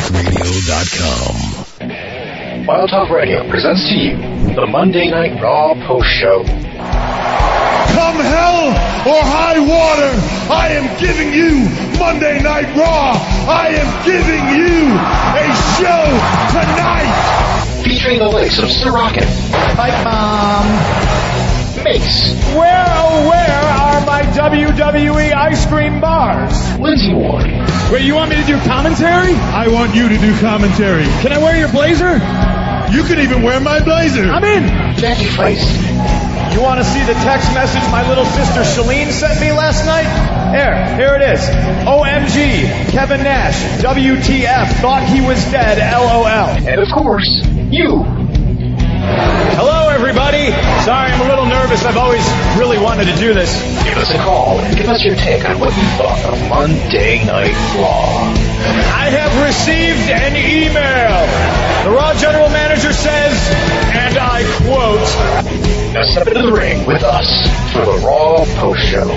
WildTalkRadio.com. Wild Talk Radio presents to you the Monday Night Raw Post Show. Come hell or high water, I am giving you Monday Night Raw. I am giving you a show tonight. Featuring the likes of Sorokin, Pipe Bomb, Mace. Where, oh where are my WWE ice cream bars? Lindsay Ward. Wait, you want me to do commentary? I want you to do commentary. Can I wear your blazer? You can even wear my blazer. I'm in. Jackie Feist. You want to see the text message my little sister Shalene sent me last night? Here it is. OMG, Kevin Nash, WTF, thought he was dead, LOL. And of course, you. Hello, everybody. Sorry, I'm a little nervous. I've always really wanted to do this. Give us a call and give us your take on what you thought of Monday Night Raw. I have received an email. The Raw General Manager says, and I quote, "Now step into the ring with us for the Raw Post Show."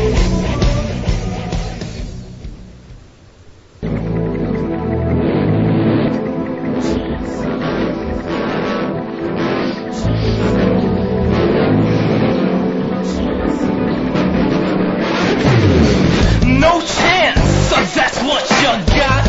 No chance, so that's what you got.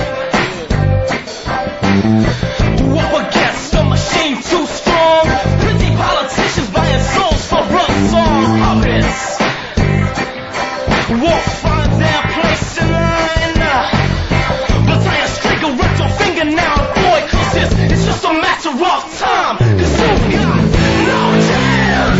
Up against a machine too strong. Pretty politicians buying souls for run-song puppets. Won't find their place in line. But I am straight go rip your finger now, boy, cause it's just a matter of time. Cause you've got no chance.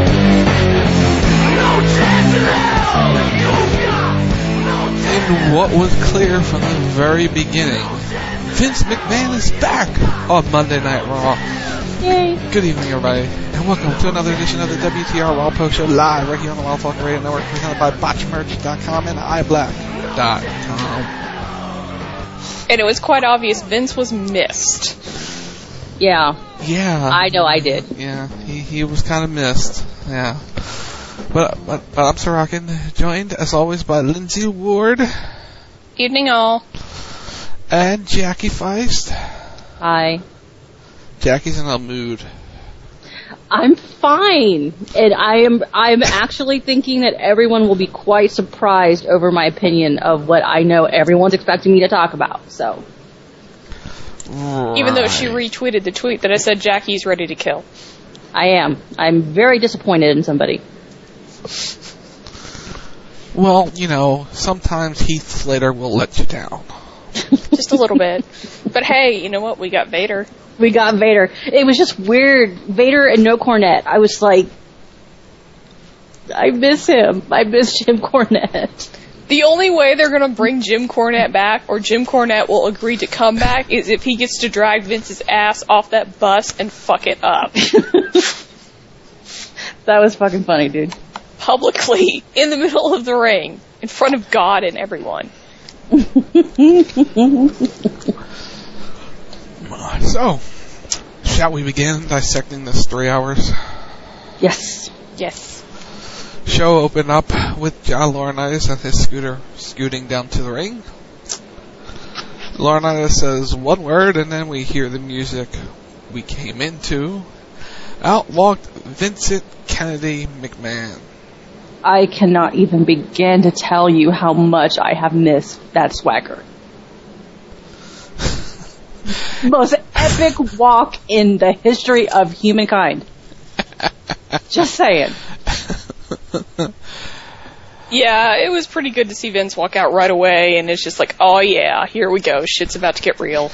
No chance in hell. You've got no chance. And what was clear from the very beginning, Vince McMahon is back on Monday Night Raw. Yay. Good evening, everybody, and welcome to another edition of the WTR Raw Post Show live right here on the Wild Talk Radio Network, presented by BotchMerch.com and iBlack.com. And it was quite obvious Vince was missed. Yeah. Yeah. I know I did. Yeah, he was kind of missed. Yeah. But I'm Sorokin, joined as always by Lindsay Ward. Evening all. And Jackie Feist. Hi. Jackie's in a mood. I'm fine. And I'm actually thinking that everyone will be quite surprised over my opinion of what I know everyone's expecting me to talk about. So. Right. Even though she retweeted the tweet that I said Jackie's ready to kill. I am. I'm very disappointed in somebody. Well, you know, sometimes Heath Slater will let you down. Just a little bit. But hey, you know what? We got Vader. We got Vader. It was just weird. Vader and no Cornette. I was like, I miss him. I miss Jim Cornette. The only way they're going to bring Jim Cornette back, or Jim Cornette will agree to come back, is if he gets to drag Vince's ass off that bus and fuck it up. That was fucking funny, dude. Publicly, in the middle of the ring, in front of God and everyone. So, shall we begin dissecting this 3 hours? Yes. Yes. Show opened up with John Laurinaitis and his scooter scooting down to the ring. Laurinaitis says one word, and then we hear the music we came into. Out walked Vincent Kennedy McMahon. I cannot even begin to tell you how much I have missed that swagger. Most epic walk in the history of humankind. Just saying. Yeah, it was pretty good to see Vince walk out right away, and it's just like, oh yeah, here we go, shit's about to get real.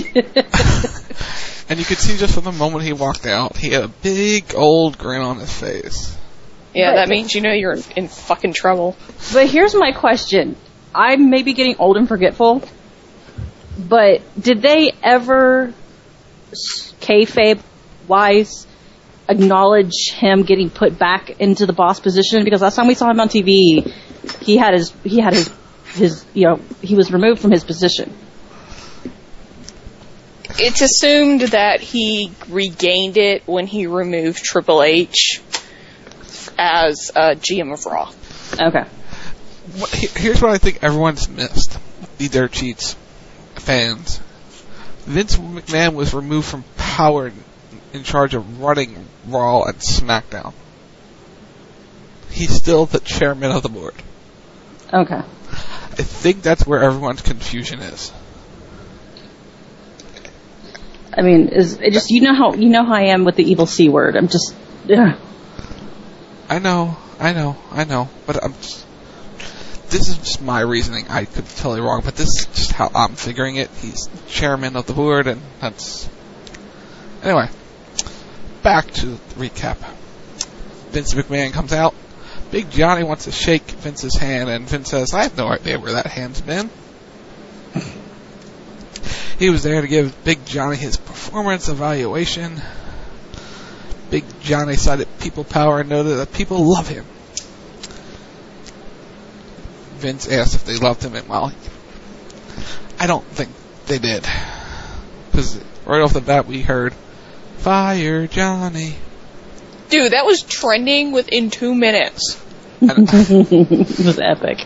And you could see just from the moment he walked out, he had a big old grin on his face. Yeah, that means you know you're in fucking trouble. But here's my question. I may be getting old and forgetful, but did they ever, kayfabe-wise, acknowledge him getting put back into the boss position? Because last time we saw him on TV, he was removed from his position. It's assumed that he regained it when he removed Triple H as GM of Raw. Okay. Here's what I think everyone's missed. The dirt sheets. fans, Vince McMahon was removed from power in charge of running Raw and SmackDown. He's still the chairman of the board. Okay. I think that's where everyone's confusion is. I mean, you know how I am with the evil C word. I'm just, ugh. I know, but this is just my reasoning. I could be totally wrong, but this is just how I'm figuring it. He's chairman of the board, and that's... Anyway, back to the recap. Vince McMahon comes out. Big Johnny wants to shake Vince's hand, and Vince says, I have no idea where that hand's been. He was there to give Big Johnny his performance evaluation. Big Johnny cited people power and noted that people love him. Vince asked if they loved him, and well, I don't think they did. Because right off the bat we heard, Fire Johnny. Dude, that was trending within 2 minutes. It was epic.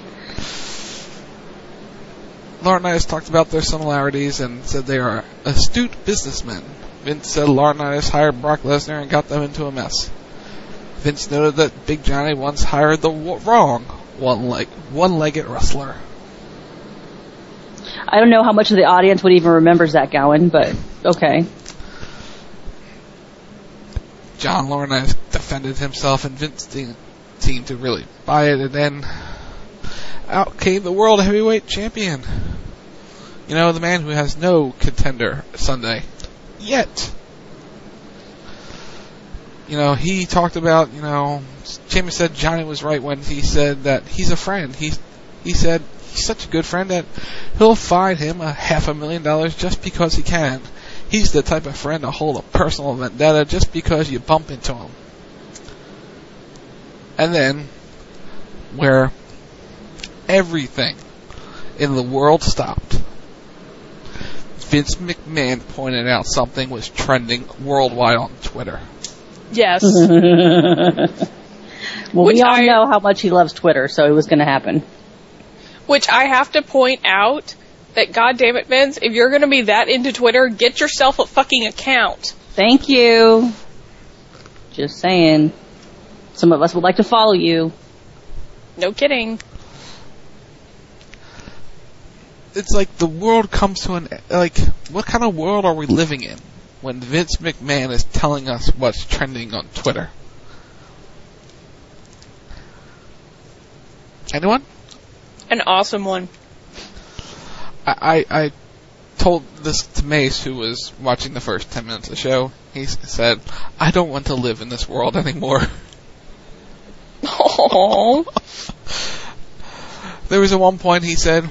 Laurinaitis talked about their similarities and said they are astute businessmen. Vince said Laurinaitis hired Brock Lesnar and got them into a mess. Vince noted that Big Johnny once hired the wrong one-legged wrestler. I don't know how much of the audience would even remember Zach Gowen, but okay. John Laurinaitis defended himself, and Vince didn't seem to really buy it, and then out came the World Heavyweight Champion. You know, the man who has no contender Sunday. Yet. You know, he talked about, Sheamus said Johnny was right when he said that he's a friend. He said he's such a good friend that he'll fine him $500,000 just because he can. He's the type of friend to hold a personal vendetta just because you bump into him. And then, where everything in the world stopped, Vince McMahon pointed out something was trending worldwide on Twitter. Yes. Well, we all know how much he loves Twitter, so it was going to happen. Which I have to point out that, goddammit, Vince, if you're going to be that into Twitter, get yourself a fucking account. Thank you. Just saying. Some of us would like to follow you. No kidding. It's like the world comes to an... Like, what kind of world are we living in when Vince McMahon is telling us what's trending on Twitter? Anyone? An awesome one. I told this to Mace, who was watching the first 10 minutes of the show. He said, I don't want to live in this world anymore. Aww. There was at one point he said,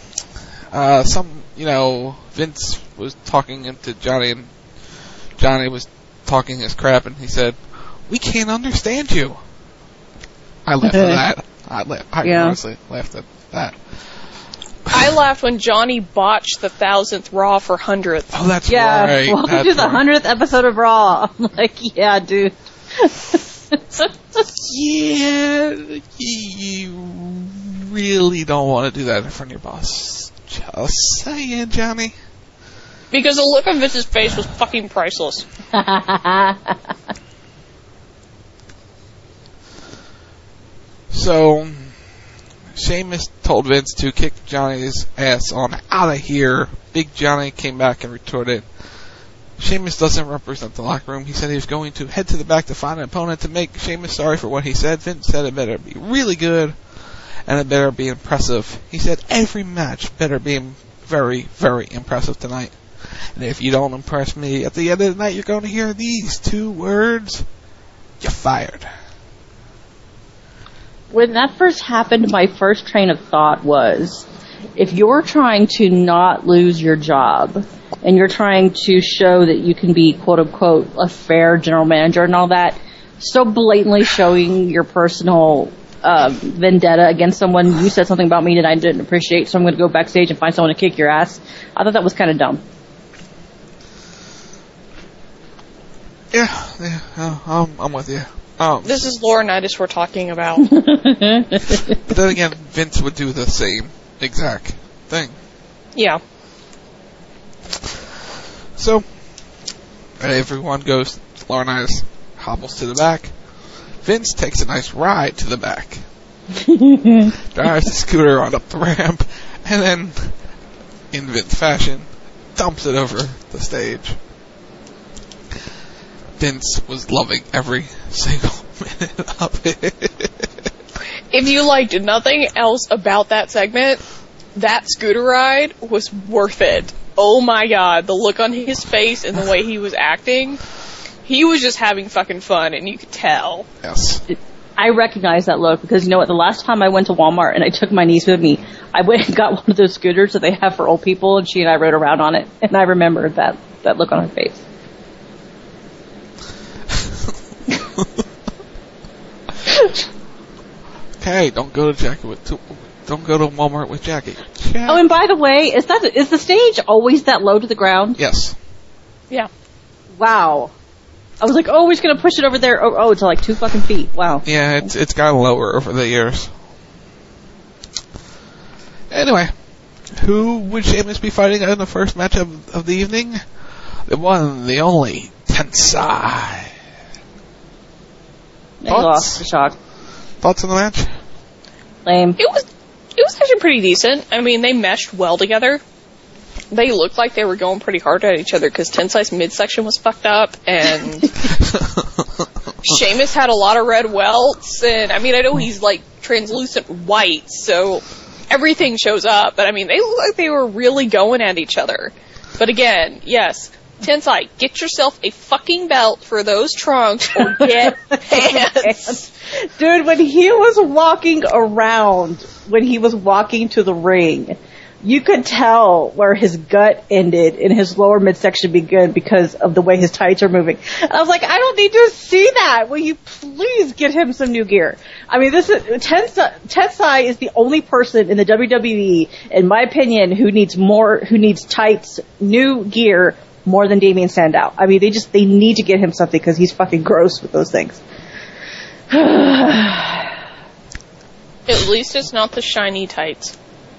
Vince was talking into Johnny, and Johnny was talking his crap, and he said, we can't understand you. I laughed at that. I honestly laughed at that. I laughed when Johnny botched the 1,000th Raw for 100th. Oh, that's right. Welcome to the 100th episode of Raw. I'm like, yeah, dude. Yeah, you really don't want to do that in front of your boss. Just saying, Johnny. Because the look on Vince's face was fucking priceless. So, Sheamus told Vince to kick Johnny's ass on out of here. Big Johnny came back and retorted, Sheamus doesn't represent the locker room. He said he was going to head to the back to find an opponent to make Sheamus sorry for what he said. Vince said it better be really good, and it better be impressive. He said every match better be very, very impressive tonight. And if you don't impress me, at the end of the night, you're going to hear these 2 words. You're fired. When that first happened, my first train of thought was, if you're trying to not lose your job, and you're trying to show that you can be, quote-unquote, a fair general manager and all that, so blatantly showing your personal vendetta against someone, you said something about me that I didn't appreciate, so I'm going to go backstage and find someone to kick your ass. I thought that was kind of dumb. Yeah, I'm with you. This is Laurinaitis we're talking about. But then again, Vince would do the same exact thing. Yeah. So, everyone goes, Laurinaitis hobbles to the back. Vince takes a nice ride to the back. Drives the scooter on up the ramp, and then, in Vince fashion, dumps it over the stage. Vince was loving every single minute of it. If you liked nothing else about that segment, that scooter ride was worth it. Oh my god, the look on his face and the way he was acting, he was just having fucking fun, and you could tell. Yes. I recognize that look because you know what? The last time I went to Walmart and I took my niece with me, I went and got one of those scooters that they have for old people, and she and I rode around on it, and I remembered that look on her face. Okay, don't go to Walmart with Jackie. Oh, and by the way, is the stage always that low to the ground? Yes. Yeah. Wow. I was like, oh, we're just gonna push it over there. Oh, it's like 2 fucking feet. Wow. Yeah, it's gotten lower over the years. Anyway, who would Sheamus be fighting in the first match of the evening? The one, the only, Tensai. He lost. The shock. Thoughts on the match? Lame. It was actually pretty decent. I mean, they meshed well together. They looked like they were going pretty hard at each other because Tensai's midsection was fucked up, and Sheamus had a lot of red welts, and I mean, I know he's like translucent white, so everything shows up, but I mean, they looked like they were really going at each other. But again, yes, Tensai, get yourself a fucking belt for those trunks or get pants. Dude, when he was walking around, when he was walking to the ring, you could tell where his gut ended and his lower midsection began because of the way his tights are moving. And I was like, I don't need to see that. Will you please get him some new gear? I mean, Tensai is the only person in the WWE, in my opinion, who needs tights, new gear, more than Damien Sandow. I mean, they need to get him something because he's fucking gross with those things. At least it's not the shiny tights.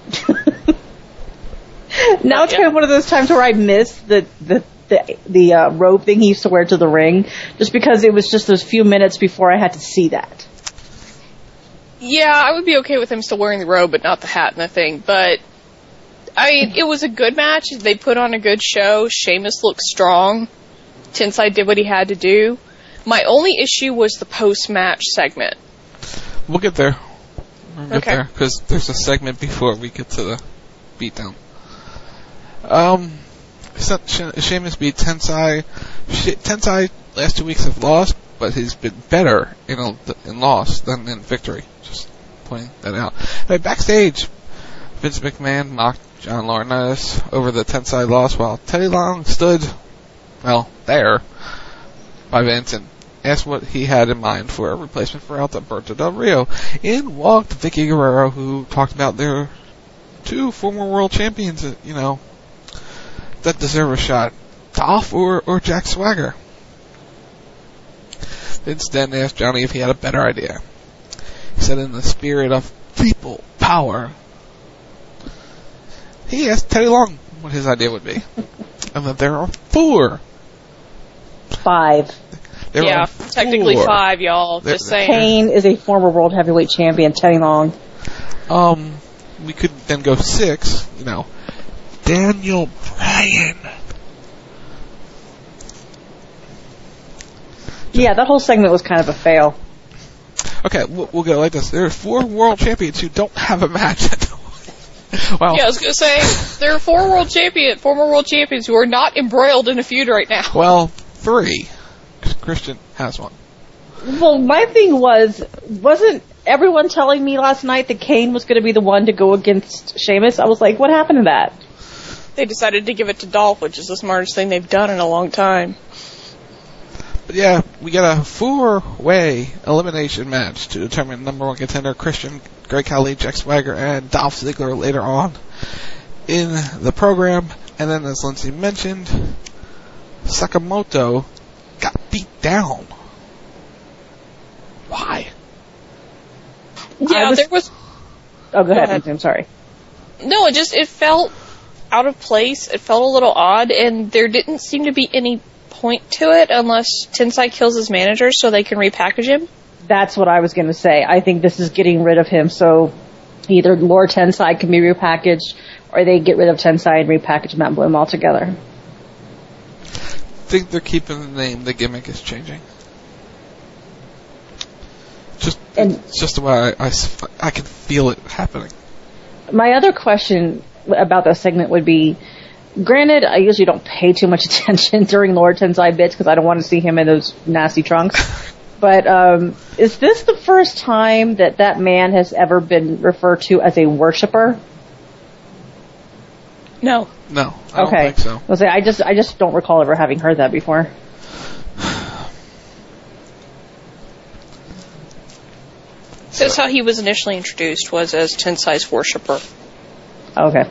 Now it's kind of one of those times where I miss the robe thing he used to wear to the ring, just because it was just those few minutes before I had to see that. Yeah, I would be okay with him still wearing the robe, but not the hat and the thing. But I mean, it was a good match. They put on a good show. Sheamus looked strong. Tensai did what he had to do. My only issue was the post-match segment. We'll get there. We'll get Okay. there, because there's a segment before we get to the beatdown. Sheamus beat Tensai. Tensai last 2 weeks have lost, but he's been better in loss than in victory. Just pointing that out. Anyway, backstage, Vince McMahon mocked John Laurinaitis over the Tensai loss while Teddy Long stood, there by Vince and asked what he had in mind for a replacement for Alberto Del Rio. In walked Vicky Guerrero, who talked about their 2 former world champions, that deserve a shot. Dolph or Jack Swagger. Vince then asked Johnny if he had a better idea. He said in the spirit of people power, he asked Teddy Long what his idea would be. And that there are 4. 5. Yeah, technically 5, y'all. Just saying. Kane is a former world heavyweight champion, Teddy Long. We could then go 6, Daniel Bryan. Yeah, that whole segment was kind of a fail. Okay, we'll go like this. There are 4 world champions who don't have a match. Wow. Yeah, I was going to say, there are 4 former world champions who are not embroiled in a feud right now. Well, 3. Christian has one. Well, my thing wasn't everyone telling me last night that Kane was going to be the one to go against Sheamus? I was like, what happened to that? They decided to give it to Dolph, which is the smartest thing they've done in a long time. But yeah, we got a 4-way elimination match to determine number 1 contender Christian, Great Khali, Jack Swagger, and Dolph Ziggler later on in the program. And then, as Lindsay mentioned, Sakamoto got beat down. Why? Yeah, there was... Oh, go ahead. I'm sorry. No, it felt out of place. It felt a little odd, and there didn't seem to be any point to it unless Tensai kills his manager so they can repackage him. That's what I was going to say. I think this is getting rid of him, so either Lord Tensai can be repackaged, or they get rid of Tensai and repackage Matt Bloom altogether. I think they're keeping the name. The gimmick is changing. It's just the way I can feel it happening. My other question about that segment would be, granted, I usually don't pay too much attention during Lord Tensai bits because I don't want to see him in those nasty trunks. But is this the first time that man has ever been referred to as a worshiper? No. No, I don't think so. I'll say, I just don't recall ever having heard that before. That's how he was initially introduced, was as Tensai's worshipper. Okay.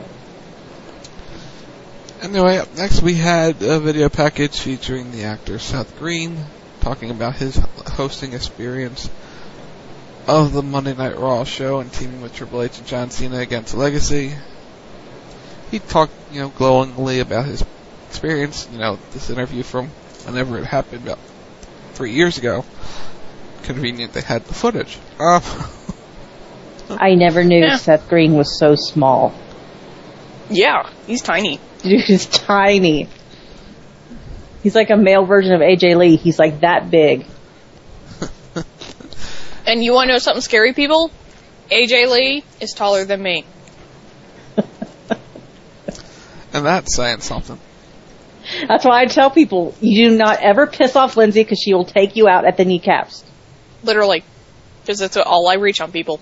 Anyway, up next we had a video package featuring the actor Seth Green talking about his hosting experience of the Monday Night Raw show and teaming with Triple H and John Cena against Legacy. He talked, glowingly about his experience, this interview from whenever it happened, about 3 years ago. Convenient they had the footage. I never knew Seth Green was so small. Yeah, he's tiny. Dude, he's tiny. He's like a male version of AJ Lee. He's like that big. And you want to know something scary, people? AJ Lee is taller than me. And that's saying something. That's why I tell people, you do not ever piss off Lindsay because she will take you out at the kneecaps. Literally. Because that's all I reach on people.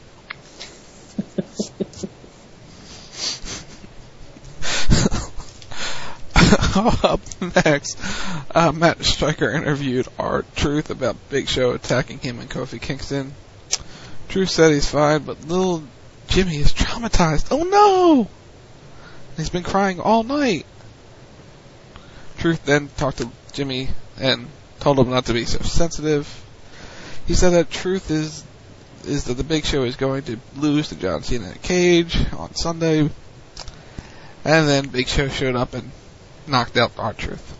Up next, Matt Striker interviewed R-Truth about Big Show attacking him and Kofi Kingston. Truth said he's fine, but little Jimmy is traumatized. Oh no! He's been crying all night. Truth then talked to Jimmy and told him not to be so sensitive. He said that Truth is that the Big Show is going to lose to John Cena in a cage on Sunday. And then Big Show showed up and knocked out R-Truth.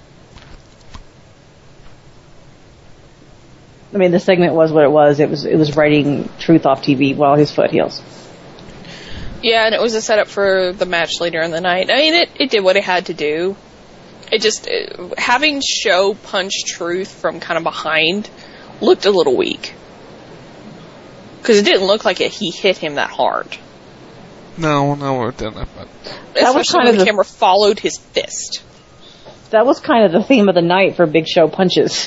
I mean, the segment was what it was. It was writing Truth off TV while his foot heals. Yeah, and it was a setup for the match later in the night. I mean, it did what it had to do. Having Show punch Truth from kind of behind looked a little weak. Because it didn't look like he hit him that hard. No, it didn't. But that was kind when of the camera followed his fist. That was kind of the theme of the night for Big Show punches.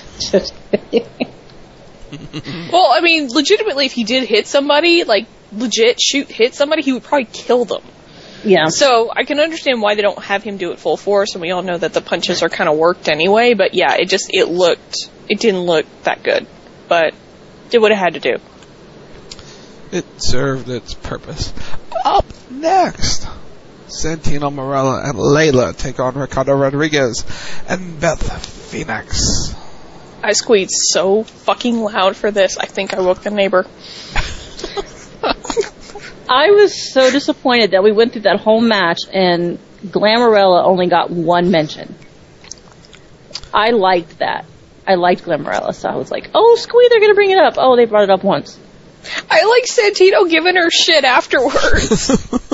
Well, I mean, legitimately, if he did hit somebody, hit somebody, he would probably kill them. Yeah. So I can understand why they don't have him do it full force, and we all know that the punches are kind of worked anyway. But yeah, it didn't look that good, but did what it had to do. It served its purpose. Up next, Santino Marella and Layla take on Ricardo Rodriguez and Beth Phoenix. I squeaked so fucking loud for this, I think I woke the neighbor. I was so disappointed that we went through that whole match and Glamorella only got one mention. I liked that. I liked Glamorella, so I was like, oh, Squee, they're going to bring it up. Oh, they brought it up once. I like Santino giving her shit afterwards.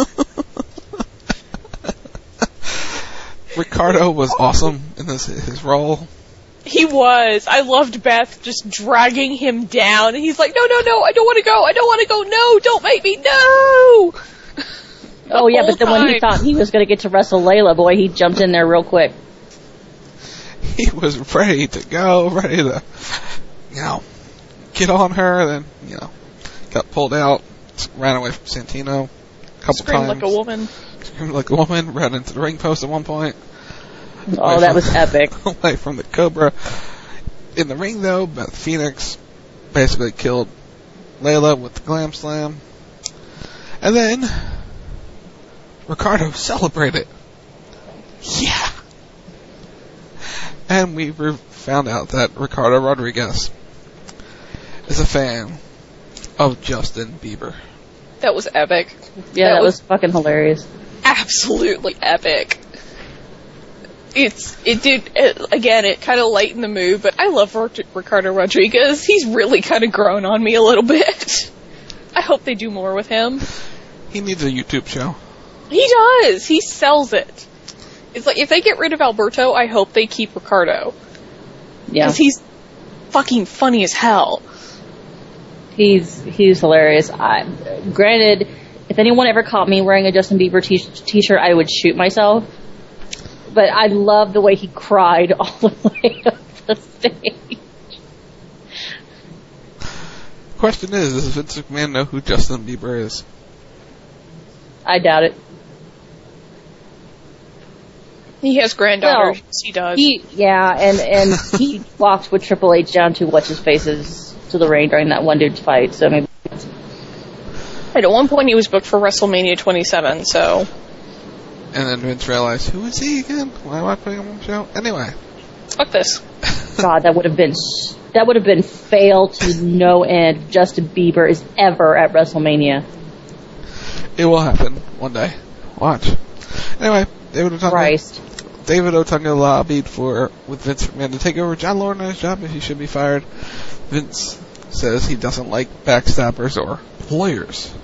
Ricardo was awesome in his role. He was. I loved Beth just dragging him down, and he's like, no, I don't want to go, no, don't make me, no! Oh, yeah, but then when he thought he was going to get to wrestle Layla, boy, he jumped in there real quick. He was ready to go, ready to, get on her, then, got pulled out, ran away from Santino a couple Screamed times. Screamed like a woman, ran into the ring post at one point. Oh, that was epic. Away from the Cobra. In the ring, though, Beth Phoenix basically killed Layla with the Glam Slam. And then Ricardo celebrated. Yeah! And we found out that Ricardo Rodriguez is a fan of Justin Bieber. That was epic. Yeah, that was fucking hilarious. absolutely epic. It kind of lightened the mood, but I love Ricardo Rodriguez. He's really kind of grown on me a little bit. I hope they do more with him. He needs a YouTube show. He does. He sells it. It's like, if they get rid of Alberto, I hope they keep Ricardo. Yeah. Because he's fucking funny as hell. He's hilarious. Granted, if anyone ever caught me wearing a Justin Bieber t-shirt, I would shoot myself. But I love the way he cried all the way up the stage. Question is, does Vince McMahon know who Justin Bieber is? I doubt it. He has granddaughters. Well, he does. And he walked with Triple H down to what's-his-faces to the ring during that one dude's fight, so maybe... At one point he was booked for WrestleMania 27, so... And then Vince realized, who is he again? Why am I putting him on the show? Anyway. Fuck this. God, that would have been fail to no end if Justin Bieber is ever at WrestleMania. It will happen one day. Watch. Anyway, David Otunga lobbied with Vince McMahon to take over John Laurinaitis' job if he should be fired. Vince says he doesn't like backstabbers or lawyers.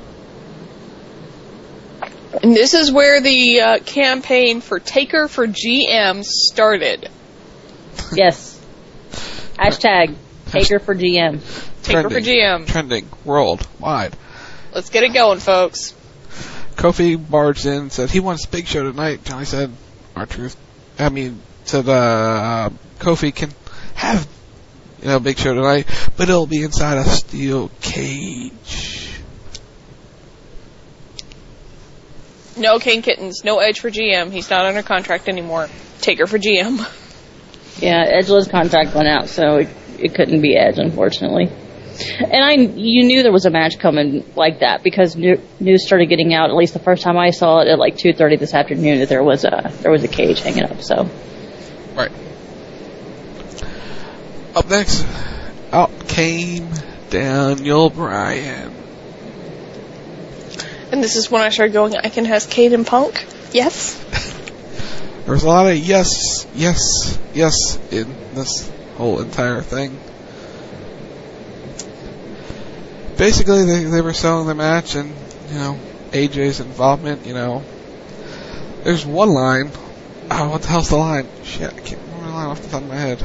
And this is where the campaign for Taker for GM started. Yes. Hashtag Taker for GM. Taker for GM. Trending worldwide. Let's get it going, folks. Kofi barged in and said he wants Big Show tonight. Johnny said, Kofi can have, Big Show tonight, but it'll be inside a steel cage. No King Kittens, no Edge for GM. He's not under contract anymore. Taker for GM. Yeah, Edgeless contract went out, so it couldn't be Edge, unfortunately. And you knew there was a match coming like that because news started getting out. At least the first time I saw it at like 2:30 this afternoon that there was a cage hanging up. So. Right. Up next, out came Daniel Bryan. And this is when I started going, I can have Kane and Punk? Yes? There was a lot of yes in this whole entire thing. Basically, they were selling the match and, AJ's involvement, There's one line. Oh, what the hell's the line? Shit, I can't remember the line off the top of my head.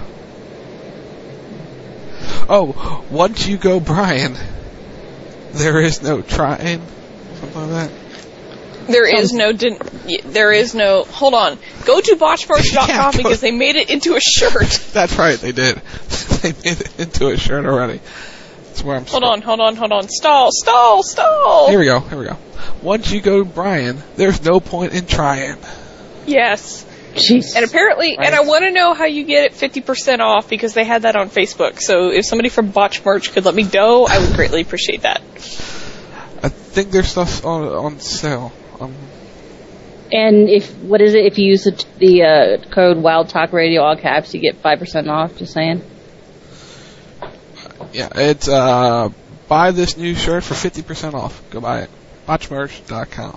Oh, once you go Bryan, there is no trying. Something like that. There is no, hold on. Go to botchmerch.com because they made it into a shirt. That's right, they did. They made it into a shirt already. That's where I'm Hold on. Stall. Here we go. Once you go Bryan, there's no point in trying. Yes. Jesus. And apparently, Christ. and I want to know how you get it 50% off because they had that on Facebook. So if somebody from Botch Merch could let me know, I would greatly appreciate that. I think their stuff's on sale. And if you use the code Wild Talk Radio all caps, you get 5% off. Just saying. Yeah, it's buy this new shirt for 50% off. Go buy it. Botchmerch.com.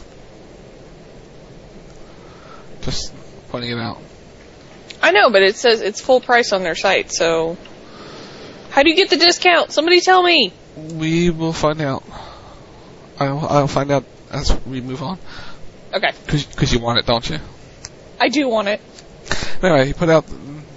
Just pointing it out. I know, but it says it's full price on their site. So how do you get the discount? Somebody tell me. We will find out. I'll find out as we move on. Okay. Because you want it, don't you? I do want it. Anyway, he put out...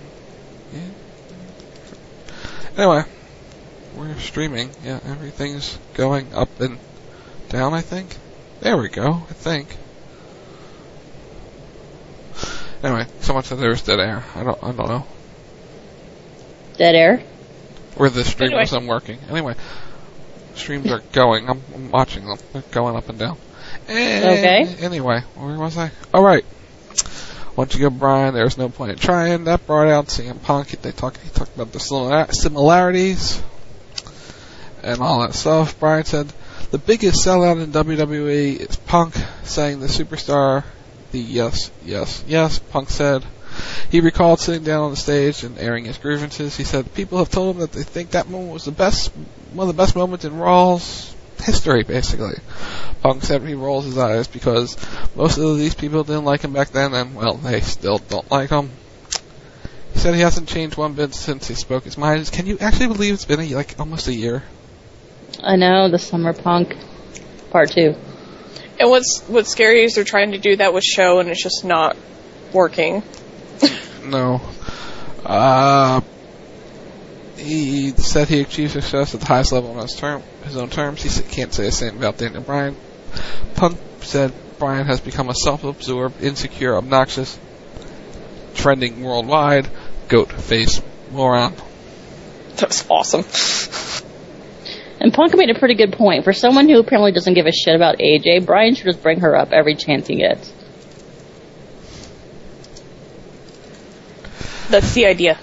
Anyway, we're streaming. Yeah, everything's going up and down, I think. There we go, I think. Anyway, someone said there was dead air. I don't know. Dead air? Where the stream wasn't working. Anyway, streams are going. I'm watching them. They're going up and down. Okay. Anyway, where was I? All right. Once you go Bryan, there's no point in trying. That brought out CM Punk. He talked about the similarities and all that stuff. Bryan said the biggest sellout in WWE is Punk saying the superstar. The yes, Punk said. He recalled sitting down on the stage and airing his grievances. He said people have told him that they think that moment was one of the best moments in Raw's history, basically. Punk said he rolls his eyes because most of these people didn't like him back then, and, well, they still don't like him. He said he hasn't changed one bit since he spoke his mind. Can you actually believe it's been, almost a year? I know, the Summer Punk Part 2. And what's scary is they're trying to do that with Show, and it's just not working. No. He said he achieved success at the highest level on his own terms. He can't say the same about Daniel Bryan. Punk said Bryan has become a self-absorbed, insecure, obnoxious, trending worldwide, goat face moron. That's awesome. And Punk made a pretty good point. For someone who apparently doesn't give a shit about AJ, Bryan should just bring her up every chance he gets. That's the idea.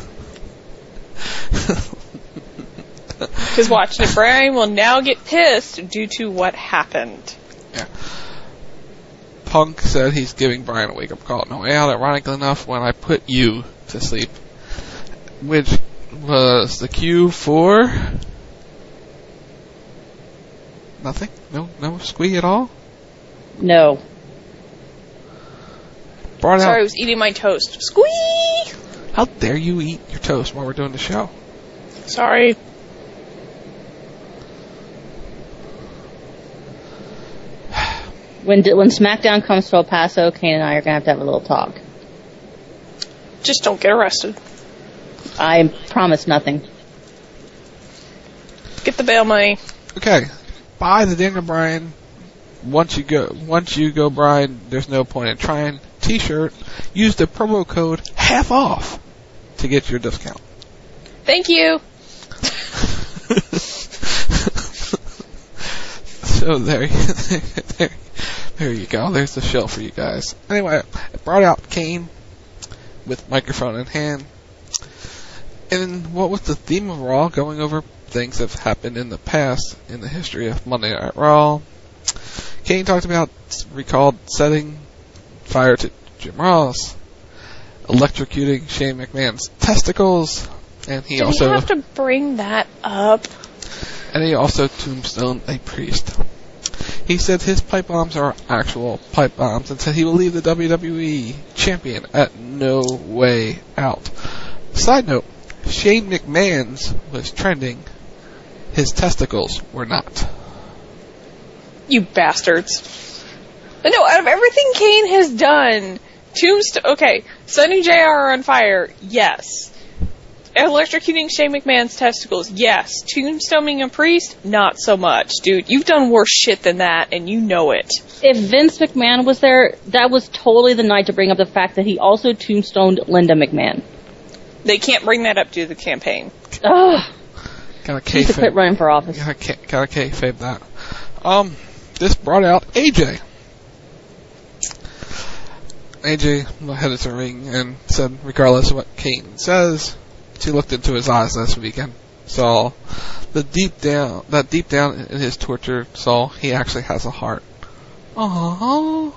Because watch, Bryan will now get pissed due to what happened. Yeah. Punk said he's giving Bryan a wake-up call. No way out, ironically enough, when I put you to sleep. Which was the cue for... Nothing? No squeak at all? No. Brought Sorry, out... I was eating my toast. Squee! How dare you eat your toast while we're doing the show? Sorry. When SmackDown comes to El Paso, Kane and I are going to have a little talk. Just don't get arrested. I promise nothing. Get the bail money. Okay. Buy the Daniel Bryan. Once you go Bryan, there's no point in trying. T-shirt. Use the promo code half off to get your discount. Thank you. So there you go. There's the show for you guys. Anyway, I brought out Kane with microphone in hand. And what was the theme of Raw? Going over things that have happened in the past in the history of Monday Night Raw. Kane talked about recalled setting fire to Jim Ross, electrocuting Shane McMahon's testicles, and he Did also you have to bring that up? And he also tombstoned a priest. He said his pipe bombs are actual pipe bombs and said he will leave the WWE champion at No Way Out. Side note, Shane McMahon's was trending. His testicles were not. You bastards. But no, out of everything Kane has done, okay, Sonny JR on fire, yes. Electrocuting Shane McMahon's testicles, yes. Tombstoning a priest, not so much. Dude, you've done worse shit than that, and you know it. If Vince McMahon was there, that was totally the night to bring up the fact that he also tombstoned Linda McMahon. They can't bring that up due to the campaign. Ugh. Gotta He needs to quit running for office. Gotta kayfabe that. This brought out AJ. AJ headed to the ring and said, regardless of what Kane says, she looked into his eyes this weekend, saw that deep down in his tortured soul, he actually has a heart. Aww.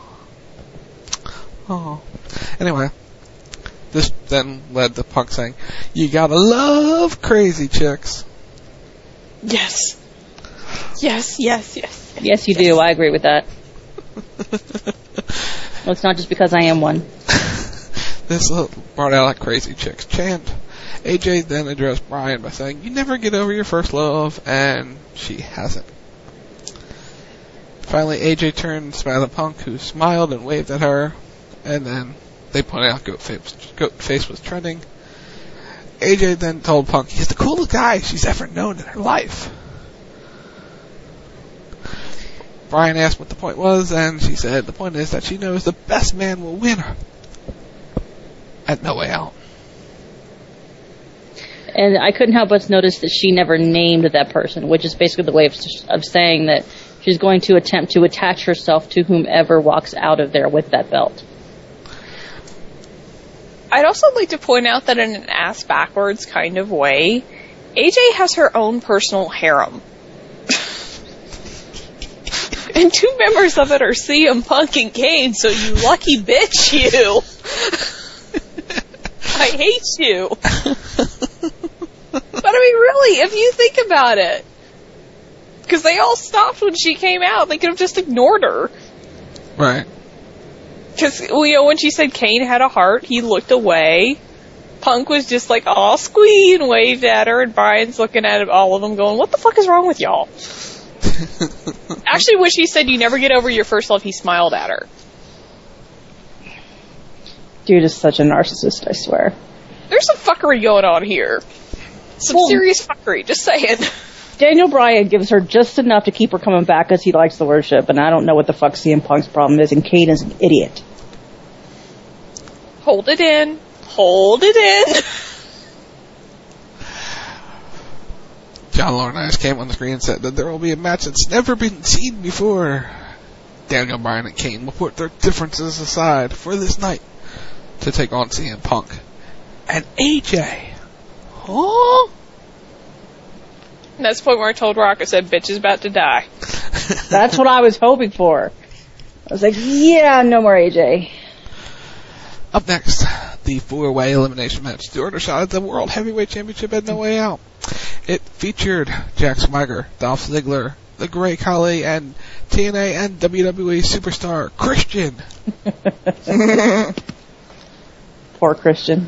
Anyway, this then led to Punk saying, "You gotta love crazy chicks." Yes. Yes. Yes, you do. I agree with that. Well, it's not just because I am one. This brought out a crazy chicks chant. AJ then addressed Bryan by saying, "You never get over your first love," and she hasn't. Finally, AJ turned and smiled at Punk, who smiled and waved at her, and then they pointed out Goat Face was trending. AJ then told Punk he's the coolest guy she's ever known in her life. Bryan asked what the point was, and she said the point is that she knows the best man will win her at No Way Out. And I couldn't help but notice that she never named that person, which is basically the way of saying that she's going to attempt to attach herself to whomever walks out of there with that belt. I'd also like to point out that in an ass-backwards kind of way, AJ has her own personal harem. And 2 members of it are CM Punk and Kane, so you lucky bitch, you. I hate you. But I mean, really, if you think about it. because they all stopped when she came out. They could have just ignored her. Right. Because, when she said Kane had a heart, he looked away. Punk was just like, aw, squee, and waved at her, and Brian's looking at all of them going, what the fuck is wrong with y'all? Actually, when she said you never get over your first love, he smiled at her. Dude is such a narcissist, I swear. There's some fuckery going on here. Some serious fuckery, just saying. Daniel Bryan gives her just enough to keep her coming back because he likes the worship, and I don't know what the fuck CM Punk's problem is, and Kane is an idiot. Hold it in. Hold it in. John Laurinaitis came on the screen and said that there will be a match that's never been seen before. Daniel Bryan and Kane will put their differences aside for this night to take on CM Punk and AJ. Huh? And that's the point where I told Rock, I said, bitch is about to die. That's what I was hoping for. I was like, yeah, no more AJ. Up next, the 4-way elimination match. The order shot at the World Heavyweight Championship at No Way Out. It featured Jack Swagger, Dolph Ziggler, The Great Khali, and TNA and WWE superstar Christian. Poor Christian.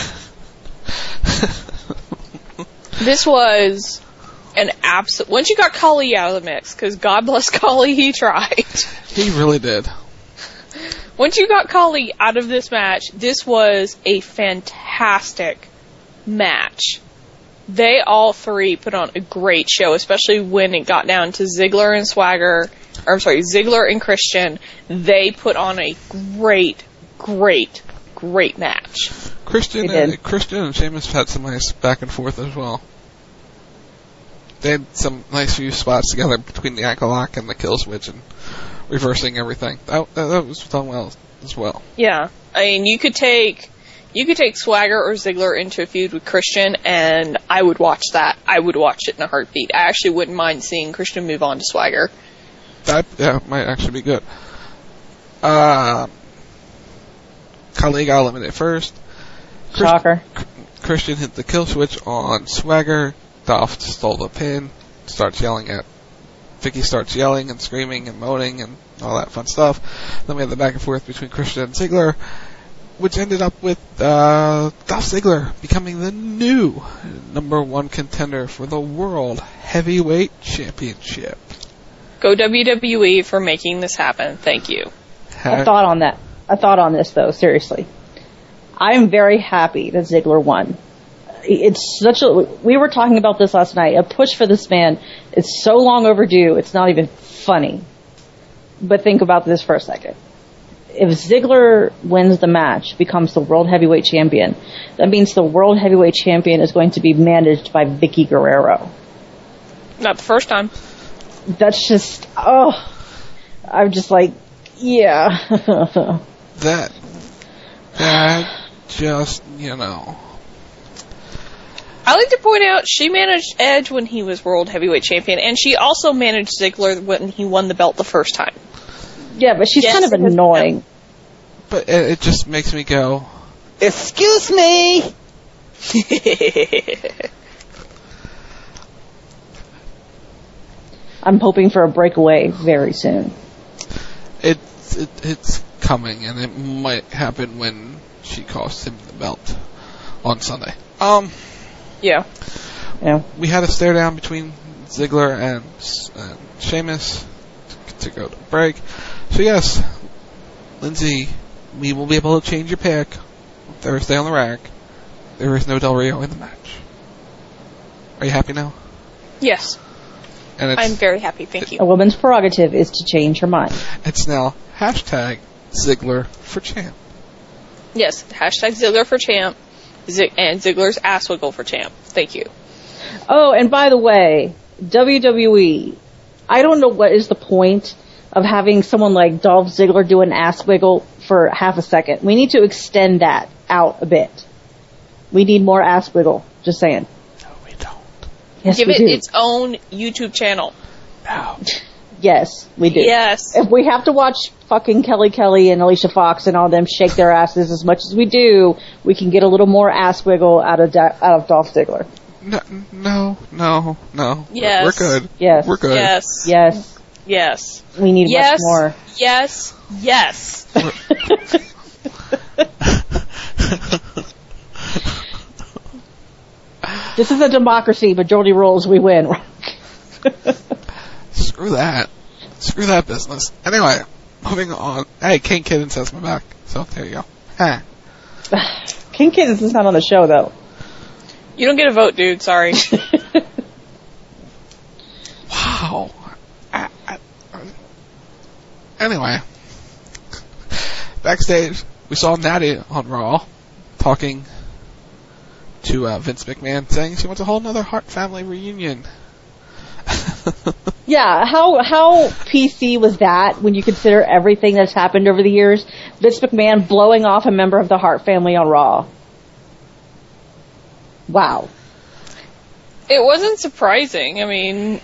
This was an absolute... Once you got Khali out of the mix, because God bless Khali, he tried. He really did. Once you got Khali out of this match, this was a fantastic match. They all three put on a great show, especially when it got down to Ziggler and Ziggler and Christian. They put on a great match. Christian and Sheamus had some nice back and forth as well. They had some nice few spots together between the ankle lock and the kill switch and reversing everything. That was done well as well. Yeah, I mean, you could take Swagger or Ziggler into a feud with Christian, and I would watch that. I would watch it in a heartbeat. I actually wouldn't mind seeing Christian move on to Swagger. That might actually be good. Khali got eliminated first. Shocker. Christian hit the kill switch on Swagger. Dolph stole the pin. Vicky starts yelling and screaming and moaning and all that fun stuff. Then we had the back and forth between Christian and Ziggler, which ended up with Dolph Ziggler becoming the new #1 contender for the World Heavyweight Championship. Go WWE for making this happen. Thank you. I thought on this, though, seriously. I am very happy that Ziggler won. We were talking about this last night. A push for this man is so long overdue, it's not even funny. But think about this for a second. If Ziggler wins the match, becomes the World Heavyweight Champion, that means the World Heavyweight Champion is going to be managed by Vicky Guerrero. Not the first time. That's just, I'm just like, yeah. that just, I like to point out, she managed Edge when he was World Heavyweight Champion, and she also managed Ziggler when he won the belt the first time. Yeah, but she's kind of annoying. But it just makes me go, excuse me! I'm hoping for a breakaway very soon. It's coming, and it might happen when she costs him the belt on Sunday. Yeah. We had a stare down between Ziggler and Sheamus to go to break. So yes, Lindsay, we will be able to change your pick Thursday on the rack. There is no Del Rio in the match. Are you happy now? Yes. And I'm very happy, thank you. A woman's prerogative is to change her mind. It's now #Ziggler for champ. Yes, #Ziggler for champ. And Ziggler's ass wiggle for champ. Thank you. Oh, and by the way, WWE, I don't know what is the point of having someone like Dolph Ziggler do an ass wiggle for half a second. We need to extend that out a bit. We need more ass wiggle. Just saying. No, we don't. Yes, Give we it do. its own YouTube channel. No. Yes, we do. Yes. If we have to watch fucking Kelly and Alicia Fox and all them shake their asses as much as we do, we can get a little more ass wiggle out of Dolph Ziggler. No. Yes. We're good. Yes. We're good. Yes. Yes. Yes. We need Yes. much more. Yes. Yes. This is a democracy. Majority rules. We win. Screw that. Screw that business. Anyway, moving on. Hey, King Kiddens has my back. So there you go. Huh. King Kiddens is not on the show, though. You don't get a vote, dude. Sorry. Wow. Anyway, backstage, we saw Natty on Raw talking to Vince McMahon, saying she wants a whole nother Hart family reunion. Yeah, how PC was that when you consider everything that's happened over the years? Vince McMahon blowing off a member of the Hart family on Raw. Wow. It wasn't surprising. I mean,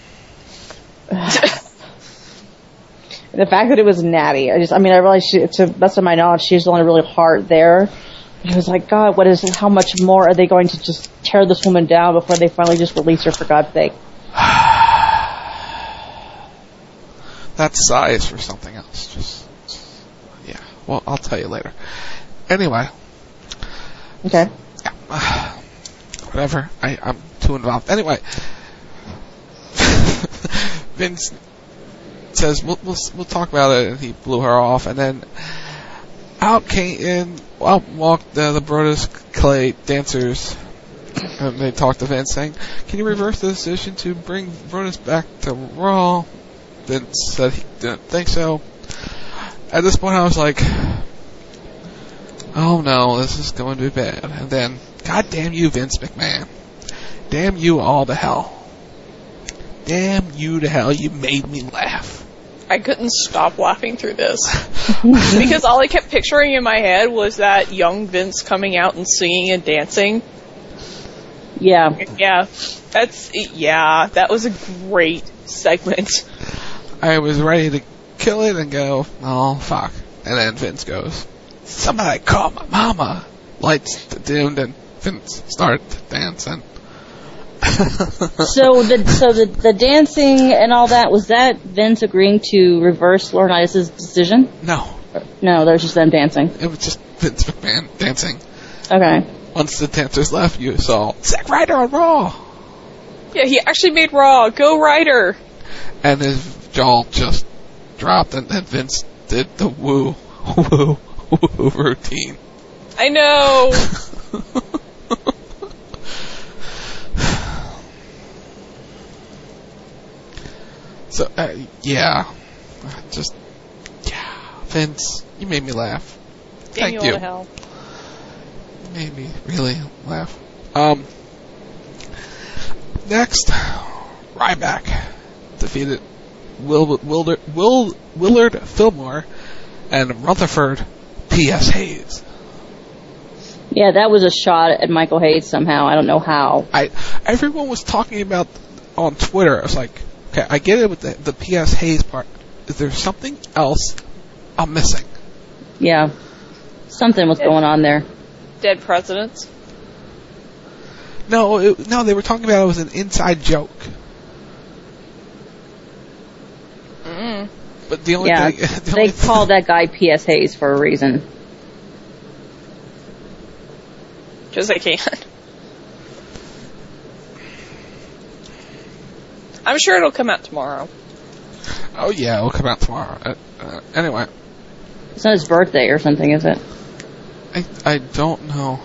The fact that it was Natty, I realized to the best of my knowledge, she was the only really hard there. But I was like, God, how much more are they going to just tear this woman down before they finally just release her, for God's sake? That's size for something else. Yeah. Well, I'll tell you later. Anyway. Okay. Whatever. I'm too involved. Anyway. Vince says, we'll talk about it, and he blew her off, and then out walked the Brodus Clay dancers, and they talked to Vince saying, can you reverse the decision to bring Brodus back to Raw? Vince said he didn't think so. At this point I was like, oh no, this is going to be bad. And then, God damn you, Vince McMahon. Damn you all to hell. Damn you to hell, you made me laugh. I couldn't stop laughing through this. Because all I kept picturing in my head was that young Vince coming out and singing and dancing. Yeah. Yeah. That was a great segment. I was ready to kill it and go, oh, fuck. And then Vince goes, somebody call my mama. Lights dimmed and Vince started dancing. So the dancing and all that, was that Vince agreeing to reverse Laurinaitis' decision? No. No, that was just them dancing. It was just Vince McMahon dancing. Okay. Once the dancers left, you saw Zack Ryder on Raw. Yeah, he actually made Raw. Go Ryder! And his jaw just dropped, and then Vince did the woo routine. I know! So, Vince, you made me laugh. Damn Thank you you. all to hell. You made me really laugh. Next, Ryback defeated Willard Fillmore and Rutherford P.S. Hayes. Yeah, that was a shot at Michael Hayes somehow. I don't know how. Everyone was talking about on Twitter. I was like, okay, I get it with the P.S. Hayes part. Is there something else I'm missing? Yeah. Something was going on there. Dead presidents. No, they were talking about it was an inside joke. But the only thing... they called that guy P.S. Hayes for a reason. Because they can. I'm sure it'll come out tomorrow. Oh yeah, it'll come out tomorrow. Anyway. It's not his birthday or something, is it? I don't know.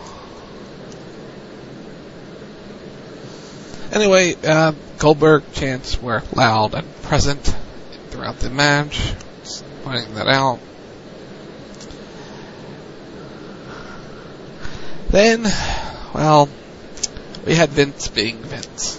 Anyway, Goldberg chants were loud and present throughout the match, just pointing that out. Then, well, we had Vince being Vince.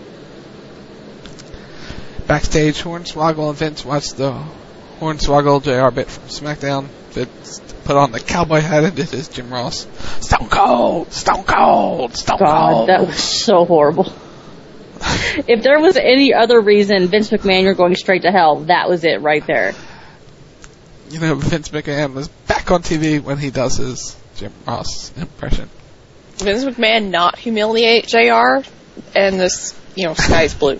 Backstage, Hornswoggle and Vince watched the Hornswoggle JR bit from SmackDown. Vince put on the cowboy hat and did his Jim Ross. Stone Cold! Stone Cold! Stone Cold! God, that was so horrible. If there was any other reason Vince McMahon you're going straight to hell, that was it right there. You know, Vince McMahon was back on TV when he does his Jim Ross impression. Vince McMahon not humiliate JR? and this, sky's blue.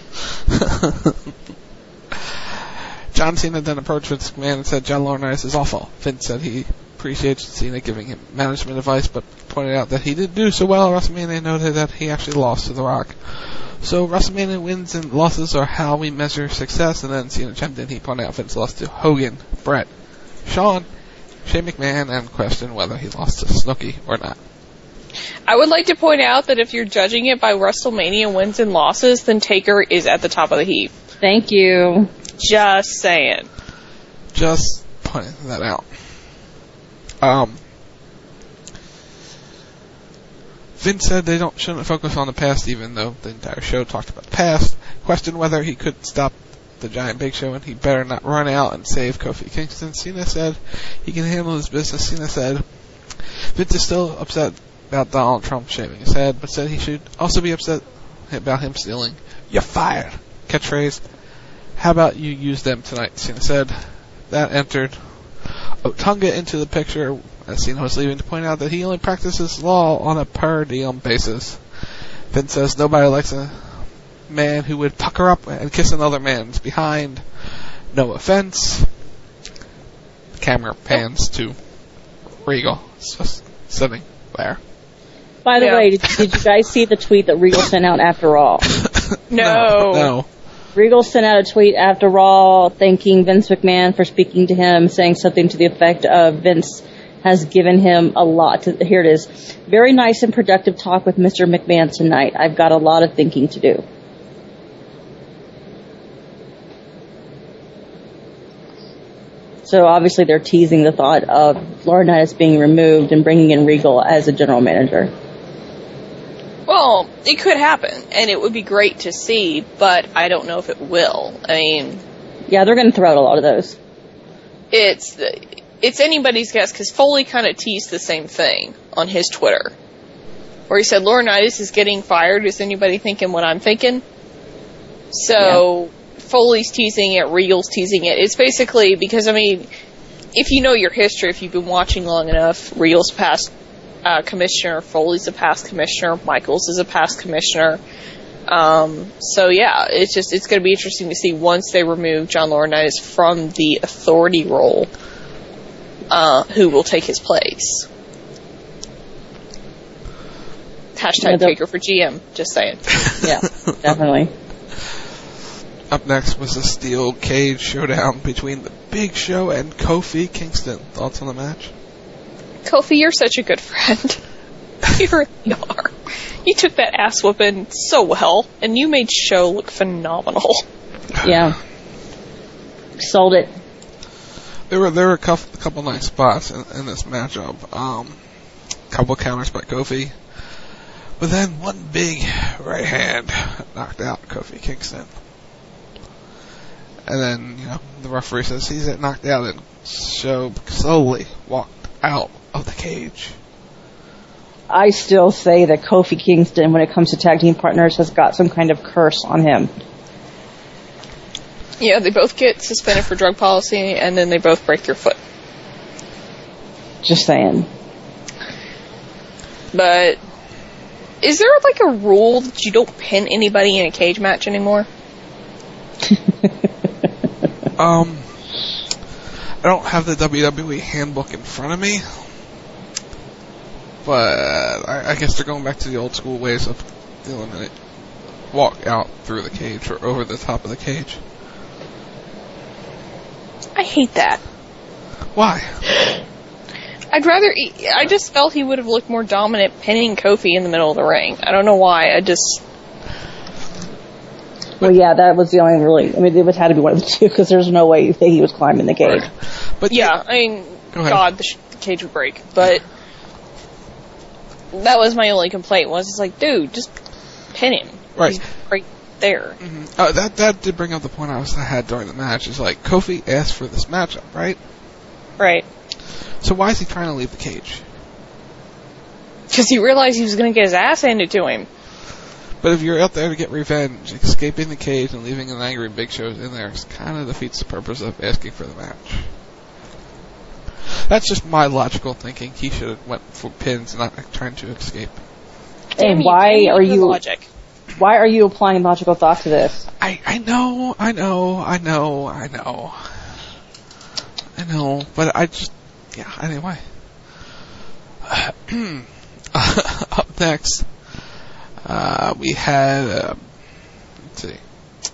John Cena then approached Vince McMahon and said John Laurinaitis is awful. Vince said he appreciates Cena giving him management advice, but pointed out that he didn't do so well at WrestleMania and noted that he actually lost to The Rock. So WrestleMania wins and losses are how we measure success, and then Cena chimed in. He pointed out Vince lost to Hogan, Brett, Shawn, Shane McMahon, and questioned whether he lost to Snooki or not. I would like to point out that if you're judging it by WrestleMania wins and losses, then Taker is at the top of the heap. Thank you. Just saying. Just pointing that out. Vince said they shouldn't focus on the past, even though the entire show talked about the past. Questioned whether he could stop the Giant Big Show and he better not run out and save Kofi Kingston. Cena said he can handle his business. Cena said Vince is still upset about Donald Trump shaving his head, but said he should also be upset about him stealing "You're fired" catchphrase. How about you use them tonight? Cena said. That entered Otunga into the picture as Cena was leaving to point out that he only practices law on a per diem basis. Vince says nobody likes a man who would pucker up and kiss another man's behind. No offense. The camera pans to Regal, just sitting there. By the way, did you guys see the tweet that Regal sent out after Raw? No. Regal sent out a tweet after Raw thanking Vince McMahon for speaking to him, saying something to the effect of Vince has given him a lot. Here it is. Very nice and productive talk with Mr. McMahon tonight. I've got a lot of thinking to do. So obviously they're teasing the thought of Laurinaitis being removed and bringing in Regal as a general manager. Well, it could happen, and it would be great to see, but I don't know if it will. I mean... Yeah, they're going to throw out a lot of those. It's anybody's guess, because Foley kind of teased the same thing on his Twitter, where he said, Laurinaitis is getting fired. Is anybody thinking what I'm thinking? So, yeah. Foley's teasing it, Regal's teasing it. It's basically, because, I mean, if you know your history, if you've been watching long enough, Regal's past commissioner, Foley's a past commissioner, Michaels is a past commissioner. So yeah, it's going to be interesting to see once they remove John Laurinaitis from the authority role, who will take his place. Hashtag Taker for GM, just saying. Yeah, definitely. Up next was a steel cage showdown between the Big Show and Kofi Kingston. Thoughts on the match? Kofi, you're such a good friend. You really are. You took that ass whooping so well, and you made Show look phenomenal. Yeah. Sold it. There were a couple nice spots in this matchup. Couple counters by Kofi. But then one big right hand knocked out Kofi Kingston. And then, the referee says he's knocked out and Show slowly walked out of the cage. I still say that Kofi Kingston, when it comes to tag team partners, has got some kind of curse on him. Yeah, they both get suspended for drug policy, and then they both break their foot. Just saying. But, is there like a rule that you don't pin anybody in a cage match anymore? I don't have the WWE handbook in front of me, but I guess they're going back to the old school ways of doing it. Walk out through the cage or over the top of the cage. I hate that. Why? I just felt he would have looked more dominant pinning Kofi in the middle of the ring. I don't know why. Well, yeah, that was the only really... I mean, it would have to be one of the two, because there's no way that he was climbing the cage. Right. But yeah, I mean, God, the cage would break. But that was my only complaint, was it's like, dude, just pin him. Right. He's right there. Mm-hmm. That did bring up the point I had during the match. Is like, Kofi asked for this matchup, right? Right. So why is he trying to leave the cage? Because he realized he was going to get his ass handed to him. But if you're out there to get revenge, escaping the cage and leaving an angry Big Show in there kind of defeats the purpose of asking for the match. That's just my logical thinking. He should have went for pins, not trying to escape. And why are you... Logic. Why are you applying logical thought to this? I know, but I just, yeah, anyway. Up next, we had, let's see.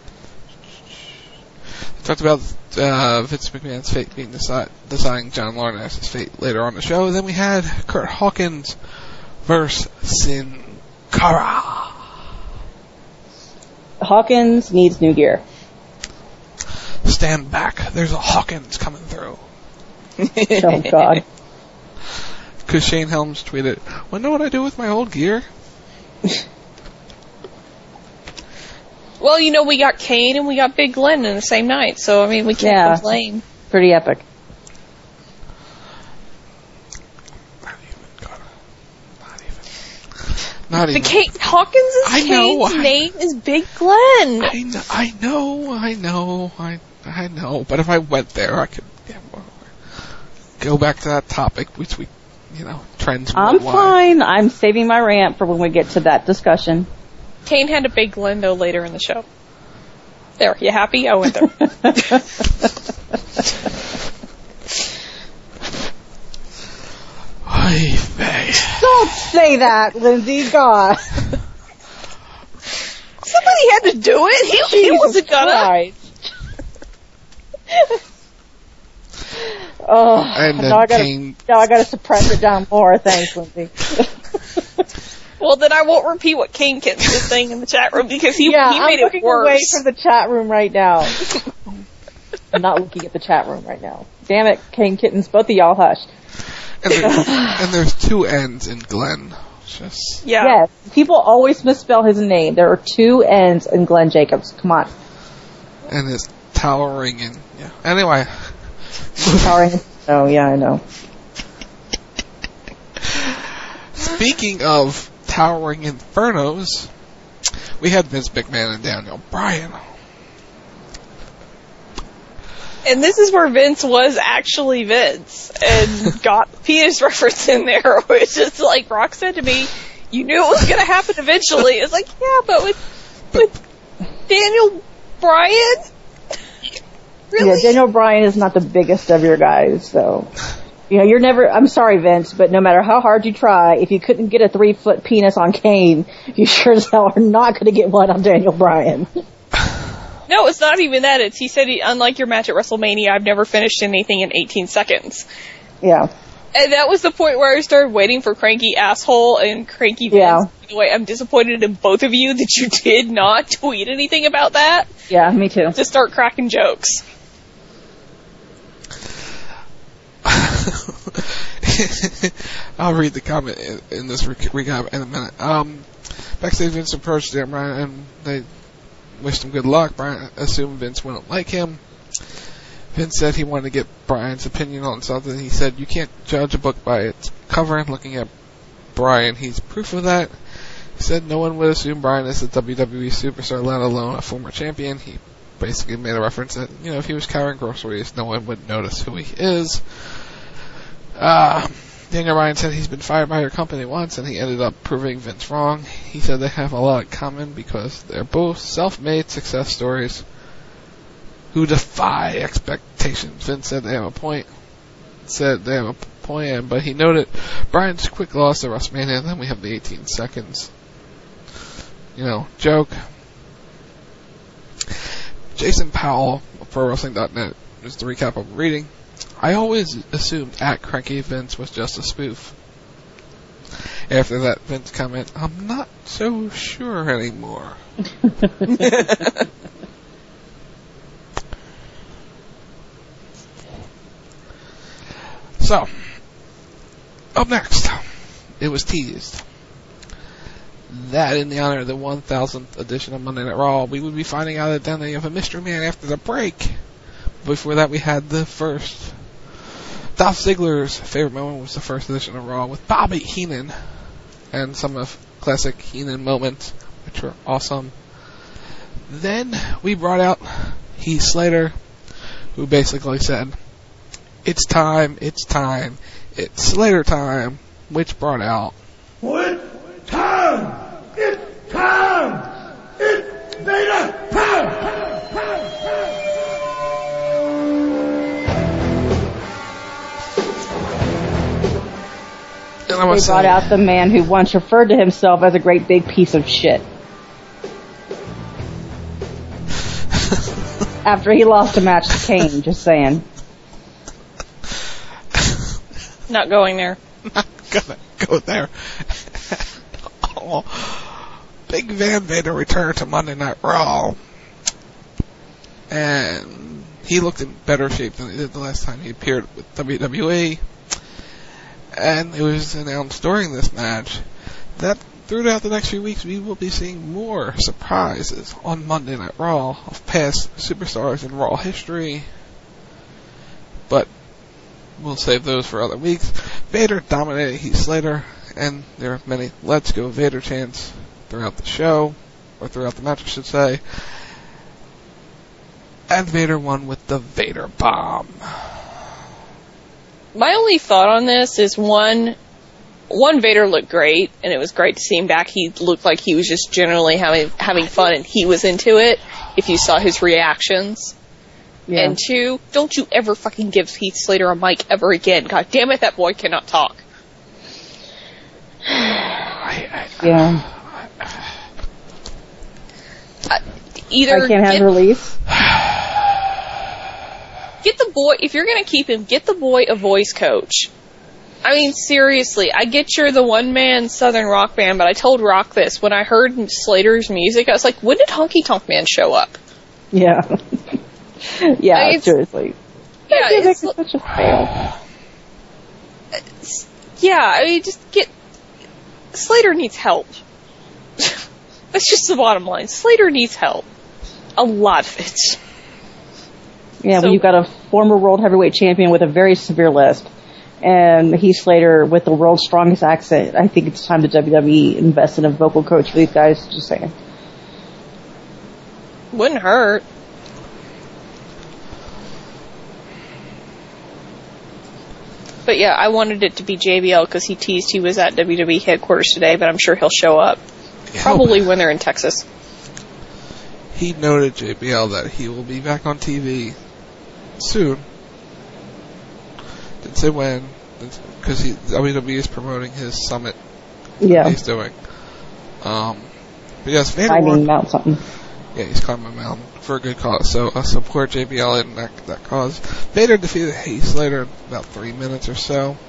We talked about Vince McMahon's fate being deciding John Laurinaitis' fate later on the show. Then we had Kurt Hawkins versus Sin Cara. Hawkins needs new gear. Stand back. There's a Hawkins coming through. Oh, God. Because Shane Helms tweeted, "Well, know what I do with my old gear?" Well, you know, we got Kane and we got Big Glenn in the same night, so, I mean, we can't complain. Pretty epic. Not even. Hawkins' name is Big Glenn. I know. But if I went there, I could go back to that topic, which we, trends. I'm fine. I'm saving my rant for when we get to that discussion. Kane had a Big Glenn, though, later in the show. There, you happy? I went there. Don't say that, Lindsay. God. Somebody had to do it. He wasn't gonna. Oh, now I gotta suppress it down more. Thanks, Lindsay. Well, then I won't repeat what Kane Kittens was saying in the chat room because he made it worse. I'm looking away from the chat room right now. I'm not looking at the chat room right now. Damn it, Kane Kittens, both of y'all hush. And there's two N's in Glenn. Yes, people always misspell his name. There are two N's in Glenn Jacobs. Come on. And it's towering and Anyway. Towering. Oh yeah, I know. Speaking of towering infernos, we had Vince McMahon and Daniel Bryan. And this is where Vince was actually Vince and got the penis reference in there, which is like Brock said to me, you knew it was going to happen eventually. It's like, yeah, but with Daniel Bryan? Really? Yeah, Daniel Bryan is not the biggest of your guys, so. You're never, I'm sorry, Vince, but no matter how hard you try, if you couldn't get a 3-foot penis on Kane, you sure as hell are not going to get one on Daniel Bryan. No, it's not even that. He said, unlike your match at WrestleMania, I've never finished anything in 18 seconds. Yeah. And that was the point where I started waiting for Cranky Asshole and Cranky Vince. Yeah. By the way, I'm disappointed in both of you that you did not tweet anything about that. Yeah, me too. To start cracking jokes. I'll read the comment in this recap in a minute. Backstage, Vince approached Daniel Bryan and they wished him good luck. Bryan assumed Vince wouldn't like him. Vince said he wanted to get Bryan's opinion on something. He said, "You can't judge a book by its cover." And looking at Bryan, he's proof of that. He said no one would assume Bryan is a WWE superstar, let alone a former champion. He basically made a reference that, if he was carrying groceries, no one would notice who he is. Daniel Bryan said he's been fired by your company once, and he ended up proving Vince wrong. He said they have a lot in common because they're both self-made success stories who defy expectations. Vince said they have a point. But he noted Bryan's quick loss at WrestleMania, and then we have the 18 seconds. Joke. Jason Powell of ProWrestling.net is the recap I'm reading. I always assumed @Cranky Vince was just a spoof. After that Vince comment, I'm not so sure anymore. So, up next, it was teased that in the honor of the 1000th edition of Monday Night Raw, we would be finding out the identity of a mystery man after the break. Before that, we had the first. Dolph Ziggler's favorite moment was the first edition of Raw with Bobby Heenan and some of classic Heenan moments, which were awesome. Then we brought out Heath Slater, who basically said, it's time, it's Slater time, which brought out. It's time! I They must brought say, out the man who once referred to himself as a great big piece of shit. After he lost a match to Kane, just saying. Not going there. not gonna go there. Oh, Big Van Vader returned to Monday Night Raw. And he looked in better shape than he did the last time he appeared with WWE. And it was announced during this match that throughout the next few weeks we will be seeing more surprises on Monday Night Raw of past superstars in Raw history. But we'll save those for other weeks. Vader dominated Heath Slater, and there are many Let's Go Vader chants throughout the show, or throughout the match I should say. And Vader won with the Vader Bomb. My only thought on this is one, Vader looked great, and it was great to see him back. He looked like he was just generally having fun, and he was into it, if you saw his reactions. Yeah. And two, don't you ever fucking give Heath Slater a mic ever again. God damn it, that boy cannot talk. Yeah. Either I can't have release. Get the boy, if you're gonna keep him, get the boy a voice coach. I mean, seriously, I get you're the one-man Southern rock band, but I told Rock this. When I heard Slater's music, I was like, when did Honky Tonk Man show up? Yeah. Yeah, I mean, seriously. Yeah, It's it's, such a fail. yeah, I mean, just get... Slater needs help. That's just the bottom line. Slater needs help. A lot of it. Yeah, So- when you've got a former world heavyweight champion with a very severe list, and Heath Slater with the world's strongest accent, I think it's time the WWE invest in a vocal coach for these guys, just saying. Wouldn't hurt. But yeah, I wanted it to be JBL because he teased he was at WWE headquarters today, but I'm sure he'll show up. Probably when they're in Texas. He noted, JBL, that he will be back on TV soon. Didn't say when, because WWE is promoting his summit Yeah. he's doing. But yes, Vader I mean, won. mount something. Yeah, he's climbing a mountain for a good cause, so support JBL in that cause. Vader defeated Heath Slater in about 3 minutes or so.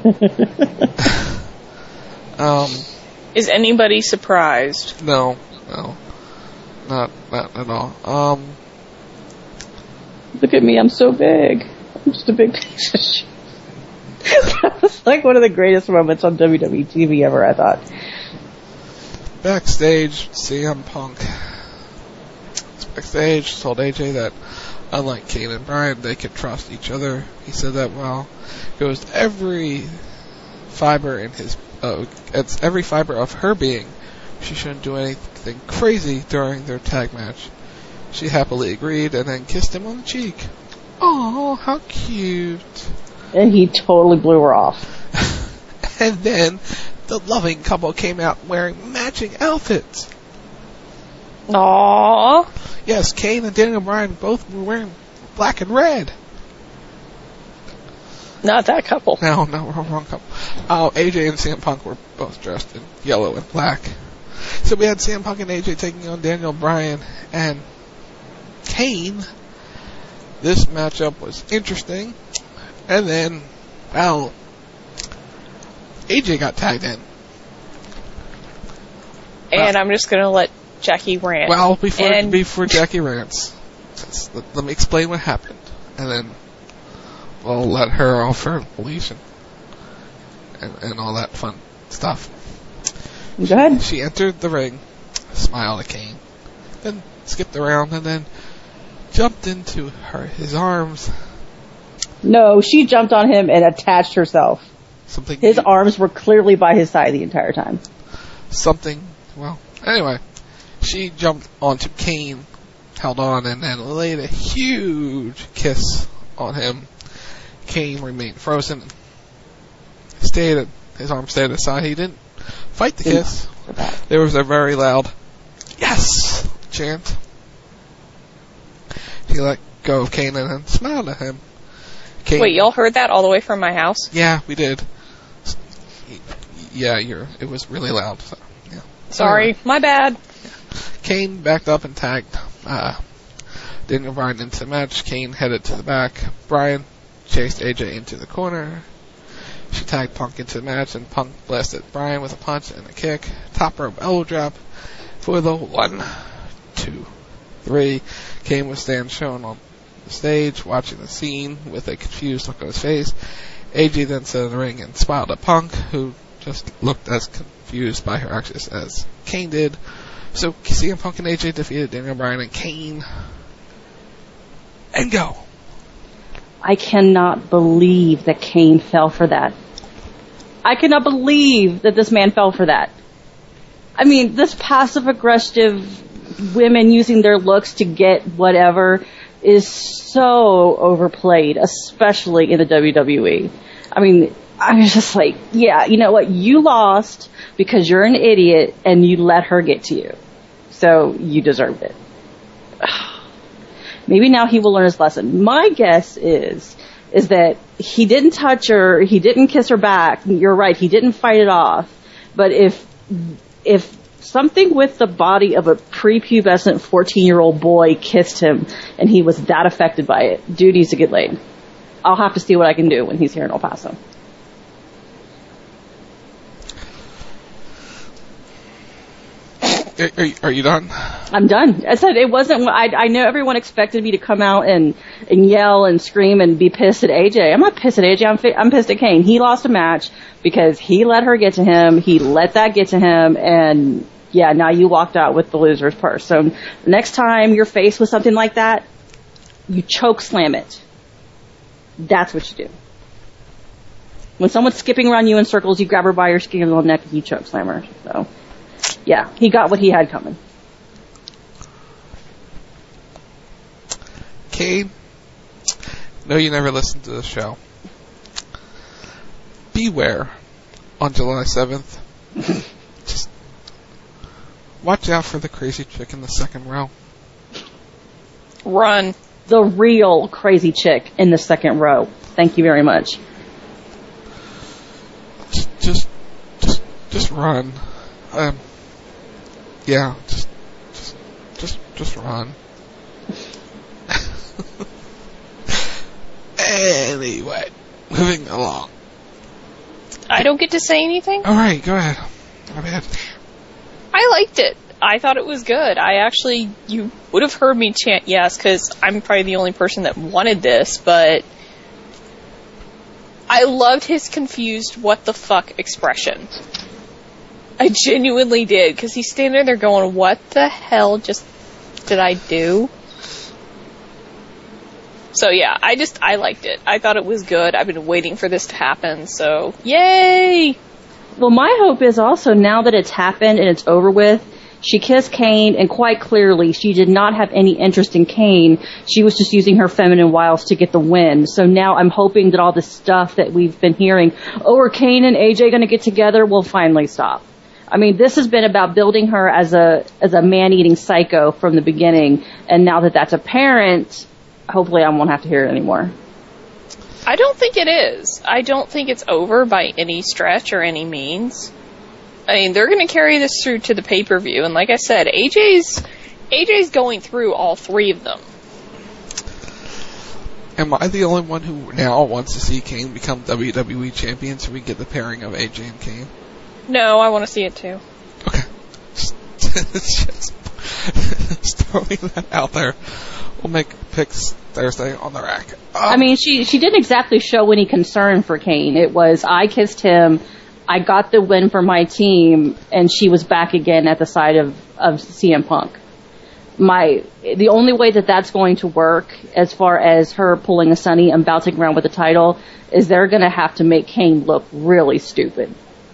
Is anybody surprised? No, not at all. Look at me, I'm so big. I'm just a big piece of shit. That was like one of the greatest moments on WWE TV ever, I thought. Backstage, CM Punk. Backstage told AJ that unlike Kane and Bryan, they could trust each other. He said that, well, goes every fiber in his, it's every fiber of her being. She shouldn't do anything crazy during their tag match. She happily agreed and then kissed him on the cheek. Oh, how cute. And he totally blew her off. And then the loving couple came out wearing matching outfits. Aww. Yes, Kane and Daniel Bryan both were wearing black and red. Not that couple. No, wrong couple. Oh, AJ and CM Punk were both dressed in yellow and black. So we had CM Punk and AJ taking on Daniel Bryan and Kane. This matchup was interesting. And then, well, AJ got tagged in. And I'm just going to let Jackie rant. Well, before Jackie rants, let me explain what happened. And then we'll let her offer beliefs and all that fun stuff. Go ahead. She entered the ring, smiled at Kane, then skipped around, and then jumped into his arms. No, she jumped on him and attached herself. His arms were clearly by his side the entire time. Well, anyway, she jumped onto Kane, held on, and then laid a huge kiss on him. Kane remained frozen. His arm stayed at his side. He didn't fight the kiss. There was a very loud "yes" chant. He let go of Kane and then smiled at him. Kane, Wait, y'all heard that all the way from my house? yeah, we did. Yeah, it was really loud. So, yeah. Sorry, my bad. Kane backed up and tagged Daniel Bryan into the match. Kane headed to the back. Bryan chased AJ into the corner. She tagged Punk into the match, and Punk blasted Bryan with a punch and a kick. Top rope elbow drop for the 1, 2, 3. Kane was stand shown on the stage, watching the scene with a confused look on his face. AJ then sat in the ring and smiled at Punk, who just looked as confused by her actions as Kane did. So CM Punk and AJ defeated Daniel Bryan and Kane. And go. I cannot believe that Kane fell for that. I cannot believe that this man fell for that. I mean, this passive-aggressive women using their looks to get whatever is so overplayed, especially in the WWE. I mean, I was just like, yeah, you know what? You lost because you're an idiot and you let her get to you. So you deserved it. Maybe now he will learn his lesson. My guess is that he didn't touch her, he didn't kiss her back. You're right, he didn't fight it off. But if something with the body of a prepubescent 14-year-old boy kissed him and he was that affected by it, dude needs to get laid. I'll have to see what I can do when he's here in El Paso. Are you done? I'm done. I said it wasn't. I know everyone expected me to come out and yell and scream and be pissed at AJ. I'm not pissed at AJ. I'm pissed at Kane. He lost a match because he let her get to him. He let that get to him, and yeah, now you walked out with the loser's purse. So next time you're faced with something like that, you choke slam it. That's what you do. When someone's skipping around you in circles, you grab her by your skin on the neck and you choke slam her. So. Yeah, he got what he had coming. Kane, no, you never listened to the show. Beware on July 7th. Just watch out for the crazy chick in the second row. Run. The real crazy chick in the second row. Thank you very much. Just run. Yeah, just run. Anyway, moving along. I don't get to say anything? Alright, go ahead. My bad. I liked it. I thought it was good. You would have heard me chant yes, because I'm probably the only person that wanted this, but I loved his confused what the fuck expression. I genuinely did, because he's standing there going, what the hell just did I do? So yeah, I liked it. I thought it was good. I've been waiting for this to happen, so yay! Well, my hope is also, now that it's happened and it's over with, she kissed Kane, and quite clearly, she did not have any interest in Kane. She was just using her feminine wiles to get the win. So now I'm hoping that all this stuff that we've been hearing, are Kane and AJ going to get together, will finally stop. I mean, this has been about building her as a man-eating psycho from the beginning, and now that that's apparent, hopefully I won't have to hear it anymore. I don't think it is. I don't think it's over by any stretch or any means. I mean, they're going to carry this through to the pay-per-view, and like I said, AJ's going through all three of them. Am I the only one who now wants to see Kane become WWE champion so we get the pairing of AJ and Kane? No, I want to see it too. Okay. Just throwing that out there. We'll make picks Thursday on the rack. I mean, she didn't exactly show any concern for Kane. It was, I kissed him, I got the win for my team, and she was back again at the side of CM Punk. The only way that that's going to work, as far as her pulling a Sunny and bouncing around with the title, is they're going to have to make Kane look really stupid.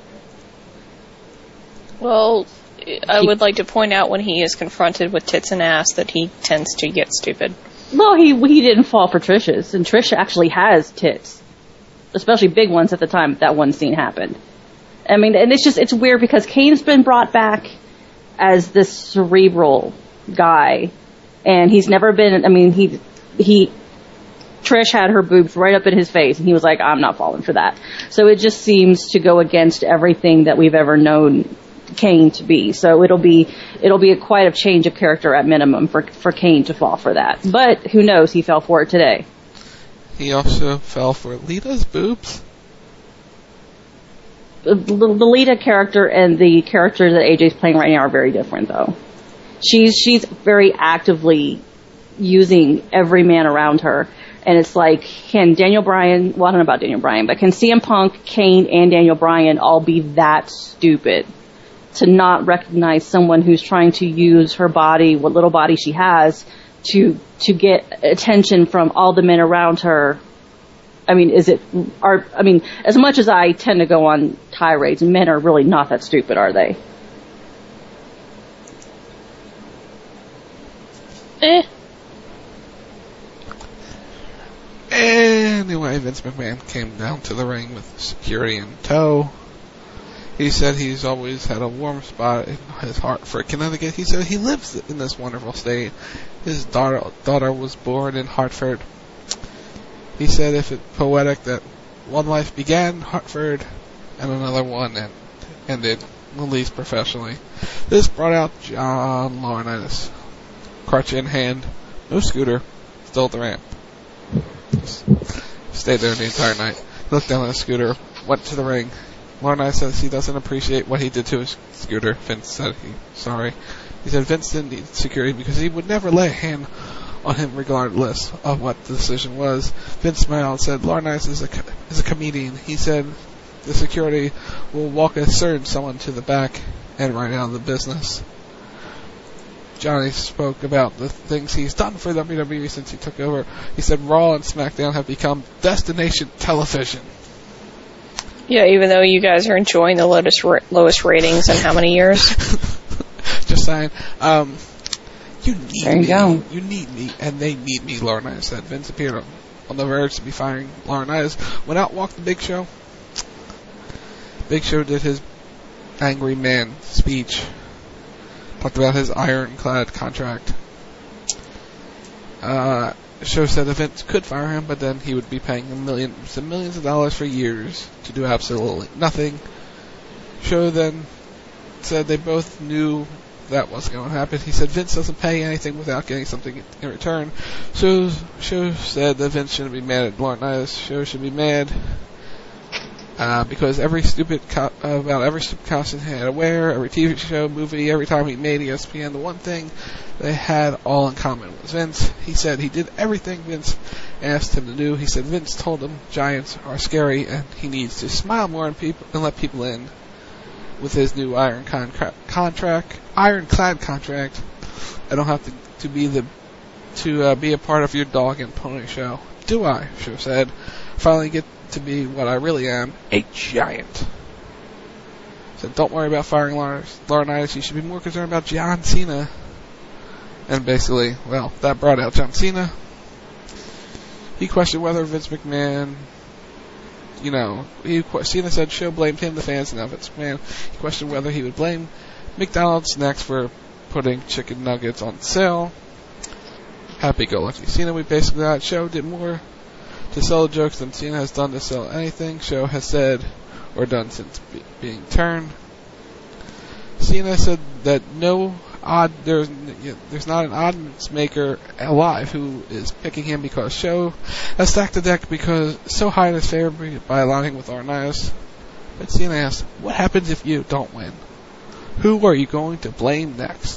Well, I would like to point out when he is confronted with tits and ass that he tends to get stupid. Well, he didn't fall for Trish's, and Trish actually has tits, especially big ones at the time that one scene happened. I mean, and it's weird because Kane's been brought back as this cerebral guy, and he's never been, I mean, Trish had her boobs right up in his face, and he was like, I'm not falling for that. So it just seems to go against everything that we've ever known Kane to be. So it'll be quite a change of character at minimum for Kane to fall for that. But who knows? He fell for it today. He also fell for Lita's boobs. The Lita character and the character that AJ's playing right now are very different, though. She's very actively using every man around her. And it's like, can Daniel Bryan, well, I don't know about Daniel Bryan, but can CM Punk, Kane, and Daniel Bryan all be that stupid to not recognize someone who's trying to use her body, what little body she has, to get attention from all the men around her? I mean, as much as I tend to go on tirades, men are really not that stupid, are they? Anyway, Vince McMahon came down to the ring with security in tow. He said he's always had a warm spot in his heart for Connecticut. He said he lives in this wonderful state. His daughter was born in Hartford. He said if it's poetic that one life began in Hartford and another one ended, at least professionally. This brought out John Laurinaitis. Crutch in hand, no scooter, still at the ramp. Stayed there the entire night. Looked down at the scooter, went to the ring. Laurinaitis says he doesn't appreciate what he did to his scooter. Vince said sorry. He said Vince didn't need security because he would never lay a hand on him regardless of what the decision was. Vince smiled and said Laurinaitis is a comedian. He said the security will walk a certain someone to the back and right out of the business. Johnny spoke about the things he's done for WWE since he took over. He said Raw and SmackDown have become destination television. Yeah, even though you guys are enjoying the lowest ratings in how many years? Just saying. You need there you me. Go. You need me, and they need me, Laurinaitis said. Vince appeared on the verge to be firing Laurinaitis. When out walked the Big Show. Big Show did his angry man speech. Talked about his ironclad contract. Show said that Vince could fire him, but then he would be paying him millions and millions of dollars for years to do absolutely nothing. Show then said they both knew that was going to happen. He said Vince doesn't pay anything without getting something in return. Show said that Vince shouldn't be mad at Laurinaitis. Show should be mad because every stupid costume he had to wear, every TV show, movie, every time he made ESPN, the one thing they had all in common was Vince. He said he did everything Vince asked him to do. He said Vince told him Giants are scary and he needs to smile more and let people in. With his new ironclad contract, I don't have to be a part of your dog and pony show, do I? Show said. Finally get to be what I really am, a giant. Said don't worry about firing Laurinaitis. You should be more concerned about John Cena. And basically, well, that brought out John Cena. He questioned whether Vince McMahon. Cena said Show blamed him, the fans, and now Vince McMahon. He questioned whether he would blame McDonald's next for putting chicken nuggets on sale. Happy-go-lucky Cena, we basically got. Show did more to sell the jokes than Cena has done to sell anything Show has said or done since being turned. Cena said that there's not an odds maker alive who is picking him because Show has stacked the deck because so high in his favor by aligning with Laurinaitis. But Cena asked, what happens if you don't win? Who are you going to blame next?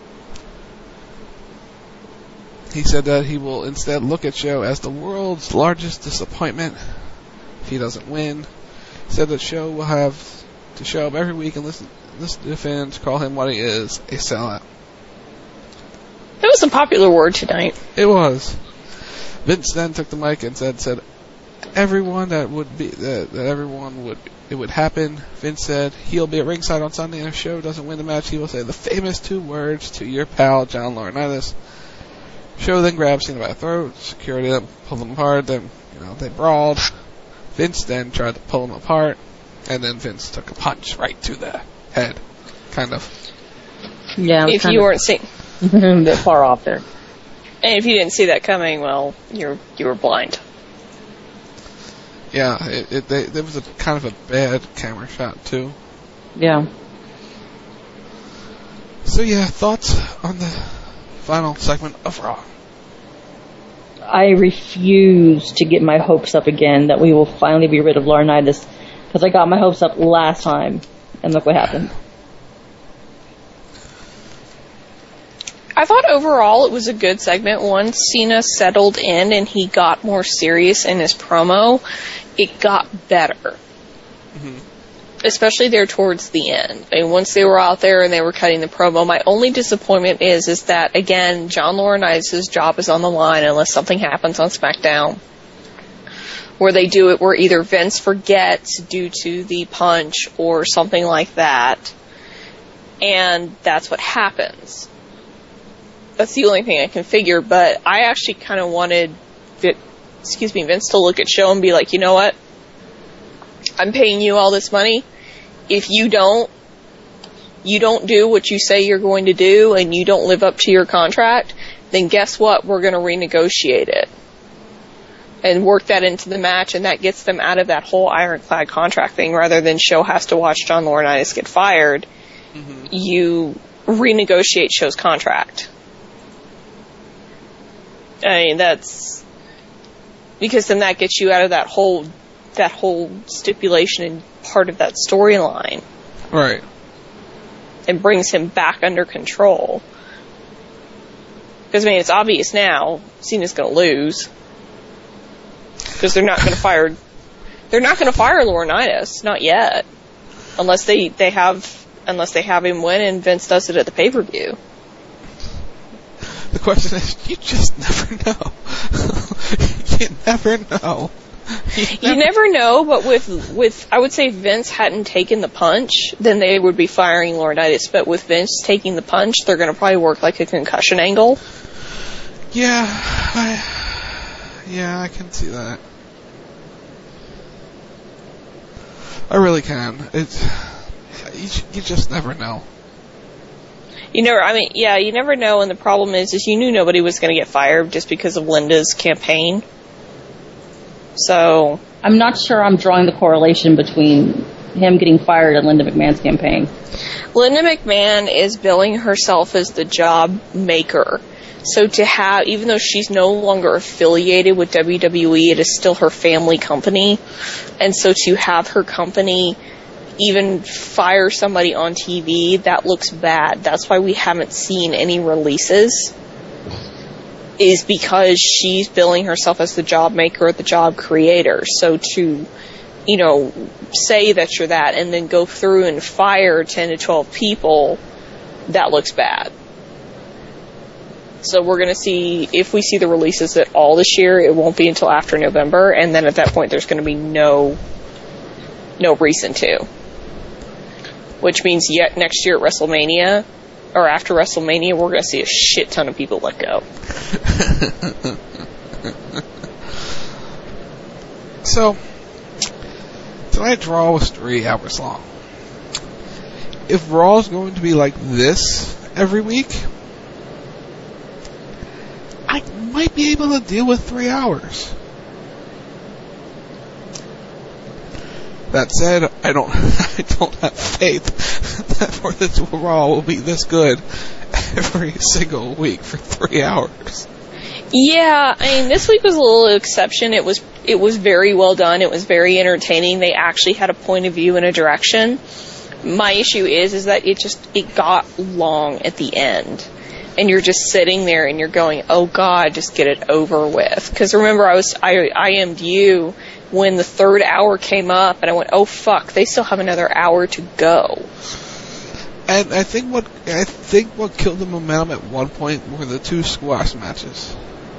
He said that he will instead look at Show as the world's largest disappointment if he doesn't win. He said that Show will have to show up every week and listen to fans call him what he is, a sellout. That was a popular word tonight. It was. Vince then took the mic and said everyone it would happen. Vince said he'll be at ringside on Sunday and if Show doesn't win the match, he will say the famous 2 words to your pal John Laurinaitis. Show then grabbed Cena by the throat, security them, pulled them apart, then they brawled. Vince then tried to pull them apart, and then Vince took a punch right to the head, kind of. Yeah. If you weren't seeing. A bit far off there. And if you didn't see that coming, well, you were blind. Yeah, there was a kind of a bad camera shot too. Yeah. So yeah, thoughts on the final segment of Raw? I refuse to get my hopes up again that we will finally be rid of Laurinaitis, because I got my hopes up last time, and look what happened. I thought overall it was a good segment. Once Cena settled in and he got more serious in his promo, it got better. Mm-hmm. Especially there towards the end. And once they were out there and they were cutting the promo, my only disappointment is that, again, John Laurinaitis' job is on the line unless something happens on SmackDown. Where they do it where either Vince forgets due to the punch or something like that. And that's what happens. That's the only thing I can figure, but I actually kind of wanted Vince to look at Show and be like, you know what? I'm paying you all this money. If you don't do what you say you're going to do and you don't live up to your contract, then guess what? We're going to renegotiate it. And work that into the match, and that gets them out of that whole ironclad contract thing rather than Show has to watch John Laurinaitis get fired. Mm-hmm. You renegotiate Show's contract. I mean, that's because then that gets you out of that whole stipulation and part of that storyline. Right. And brings him back under control. Because, I mean, it's obvious now Cena's going to lose. Because they're not going to fire Laurinaitis, not yet. Unless they have him win and Vince does it at the pay-per-view. The question is, you just never know. You never know. You never know, but with I would say Vince hadn't taken the punch, then they would be firing Laurinaitis. But with Vince taking the punch, they're going to probably work like a concussion angle. Yeah, I can see that. I really can. You just never know. You never know, and the problem is you knew nobody was going to get fired just because of Linda's campaign. So I'm not sure I'm drawing the correlation between him getting fired and Linda McMahon's campaign. Linda McMahon is billing herself as the job maker. So to have, even though she's no longer affiliated with WWE, it is still her family company. And so to have her company even fire somebody on TV, that looks bad. That's why we haven't seen any releases, is because she's billing herself as the job maker or the job creator. So to, say that you're that and then go through and fire 10 to 12 people, that looks bad. So we're going to see, if we see the releases at all this year, it won't be until after November, and then at that point there's going to be no reason to. Which means yet next year at WrestleMania, or after WrestleMania, we're going to see a shit ton of people let go. So, tonight's Raw was 3 hours long. If Raw is going to be like this every week, I might be able to deal with 3 hours. That said, I don't have faith that for this Raw will be this good every single week for 3 hours. Yeah, I mean, this week was a little exception. It was very well done. It was very entertaining. They actually had a point of view and a direction. My issue is that it got long at the end. And you're just sitting there and you're going, oh God, just get it over with. Because remember, I IM'd you when the third hour came up, and I went, oh fuck, they still have another hour to go. And I think what killed the momentum at one point were the 2 squash matches.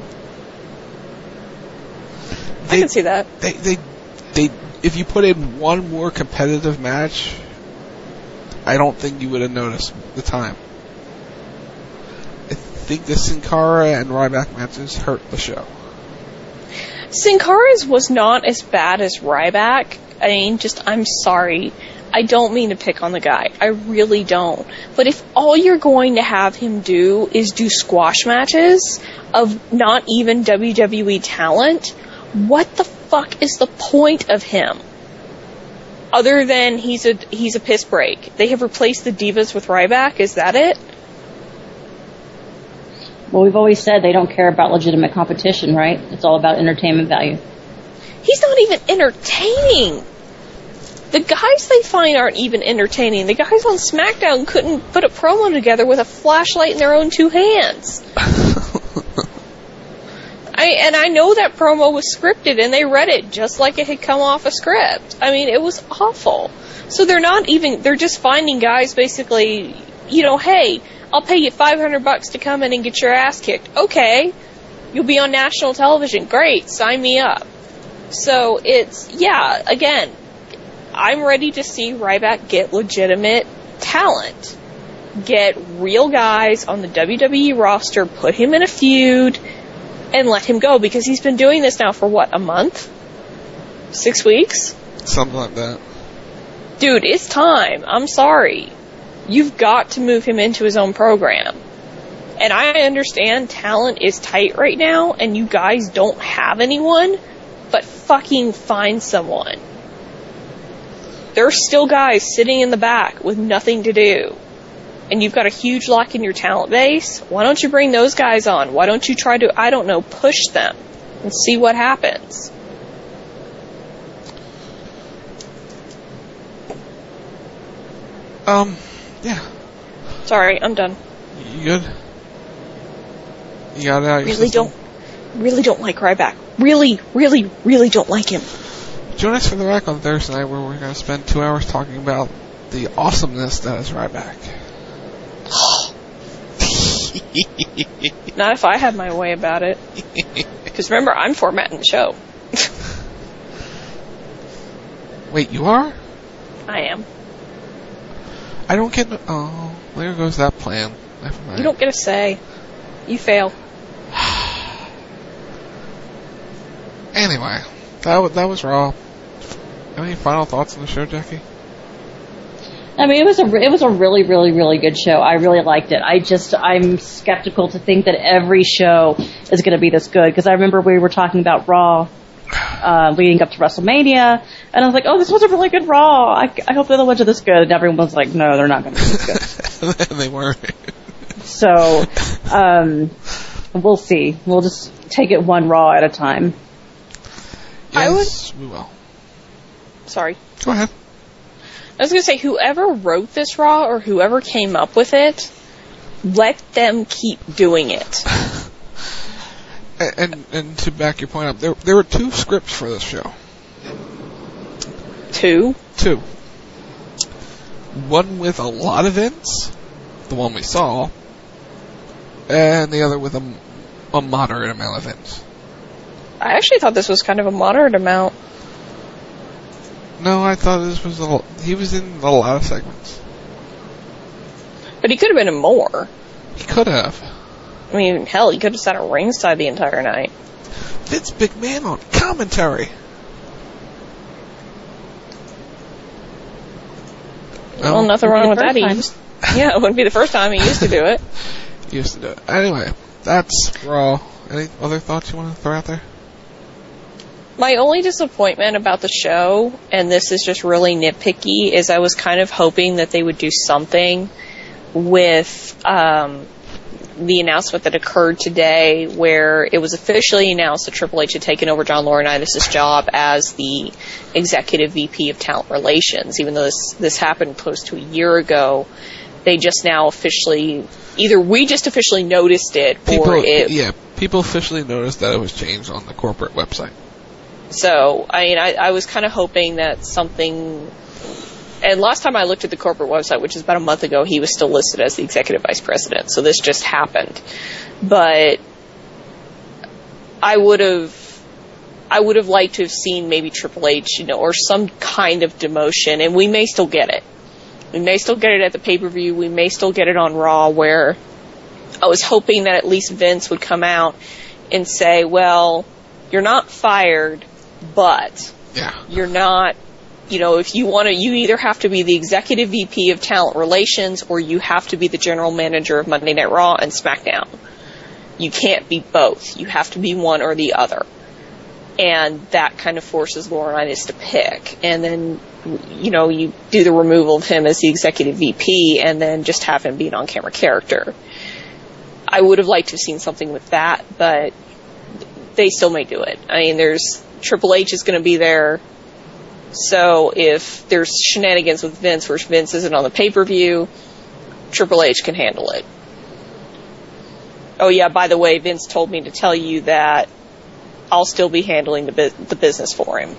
I can see that. They if you put in one more competitive match, I don't think you would have noticed the time. I think the Sin Cara and Ryback matches hurt the show. Sin Cara's was not as bad as Ryback. I mean, I'm sorry. I don't mean to pick on the guy. I really don't. But if all you're going to have him do is do squash matches of not even WWE talent, what the fuck is the point of him? Other than he's a piss break. They have replaced the Divas with Ryback. Is that it? Well, we've always said they don't care about legitimate competition, right? It's all about entertainment value. He's not even entertaining. The guys they find aren't even entertaining. The guys on SmackDown couldn't put a promo together with a flashlight in their own two hands. I know that promo was scripted, and they read it just like it had come off a script. I mean, it was awful. So they're just finding guys basically, hey, I'll pay you $500 to come in and get your ass kicked. Okay. You'll be on national television. Great. Sign me up. So again, I'm ready to see Ryback get legitimate talent. Get real guys on the WWE roster, put him in a feud, and let him go, because he's been doing this now for a month? 6 weeks? Something like that. Dude, it's time. I'm sorry. You've got to move him into his own program. And I understand talent is tight right now, and you guys don't have anyone, but fucking find someone. There's still guys sitting in the back with nothing to do. And you've got a huge lock in your talent base. Why don't you bring those guys on? Why don't you try to, push them and see what happens? Yeah. Sorry, I'm done. You good? You got it out of your system? Really don't like Ryback. Really don't like him. Join us for the Rack on Thursday night, where we're going to spend 2 hours talking about the awesomeness that is Ryback. Not if I had my way about it. Because remember, I'm formatting the show. Wait, you are? I am. I don't get... Oh, there goes that plan. Never mind. You don't get a say. You fail. Anyway, that was Raw. Any final thoughts on the show, Jackie? I mean, it was a really, really, really good show. I really liked it. I'm skeptical to think that every show is going to be this good, because I remember we were talking about Raw leading up to WrestleMania, and I was like, oh, this was a really good Raw. I hope the other ones are this good. And everyone was like, no, they're not going to be this good. And they weren't. So, we'll see. We'll just take it one Raw at a time. Yes, we will. Sorry. Go ahead. I was going to say, whoever wrote this Raw or whoever came up with it, let them keep doing it. And to back your point up, there were 2 scripts for this show. 2? 2. One with a lot of Vince, the one we saw, and the other with a moderate amount of Vince. I actually thought this was kind of a moderate amount. No, I thought this was he was in a lot of segments. But he could have been in more. He could have. I mean, hell, he could have sat at ringside the entire night. Vince McMahon on commentary. Well, nothing wrong with that. It wouldn't be the first time he used to do it. He used to do it. Anyway, that's Raw. Any other thoughts you want to throw out there? My only disappointment about the show, and this is just really nitpicky, is I was kind of hoping that they would do something with the announcement that occurred today, where it was officially announced that Triple H had taken over John Laurinaitis' job as the Executive VP of Talent Relations. Even though this happened close to a year ago, they just now officially, either we just officially noticed it, people officially noticed that it was changed on the corporate website. So, I was kind of hoping that something... And last time I looked at the corporate website, which is about a month ago, he was still listed as the executive vice president. So this just happened. But I would have liked to have seen maybe Triple H, or some kind of demotion, and we may still get it. We may still get it at the pay-per-view. We may still get it on Raw, where I was hoping that at least Vince would come out and say, well, you're not fired, but you're not if you want to, you either have to be the executive VP of talent relations or you have to be the general manager of Monday Night Raw and SmackDown. You can't be both. You have to be one or the other. And that kind of forces Laurinaitis to pick. And then, you do the removal of him as the executive VP and then just have him be an on-camera character. I would have liked to have seen something with that, but they still may do it. I mean, Triple H is going to be there. So if there's shenanigans with Vince where Vince isn't on the pay-per-view, Triple H can handle it. Oh yeah, by the way, Vince told me to tell you that I'll still be handling the business for him.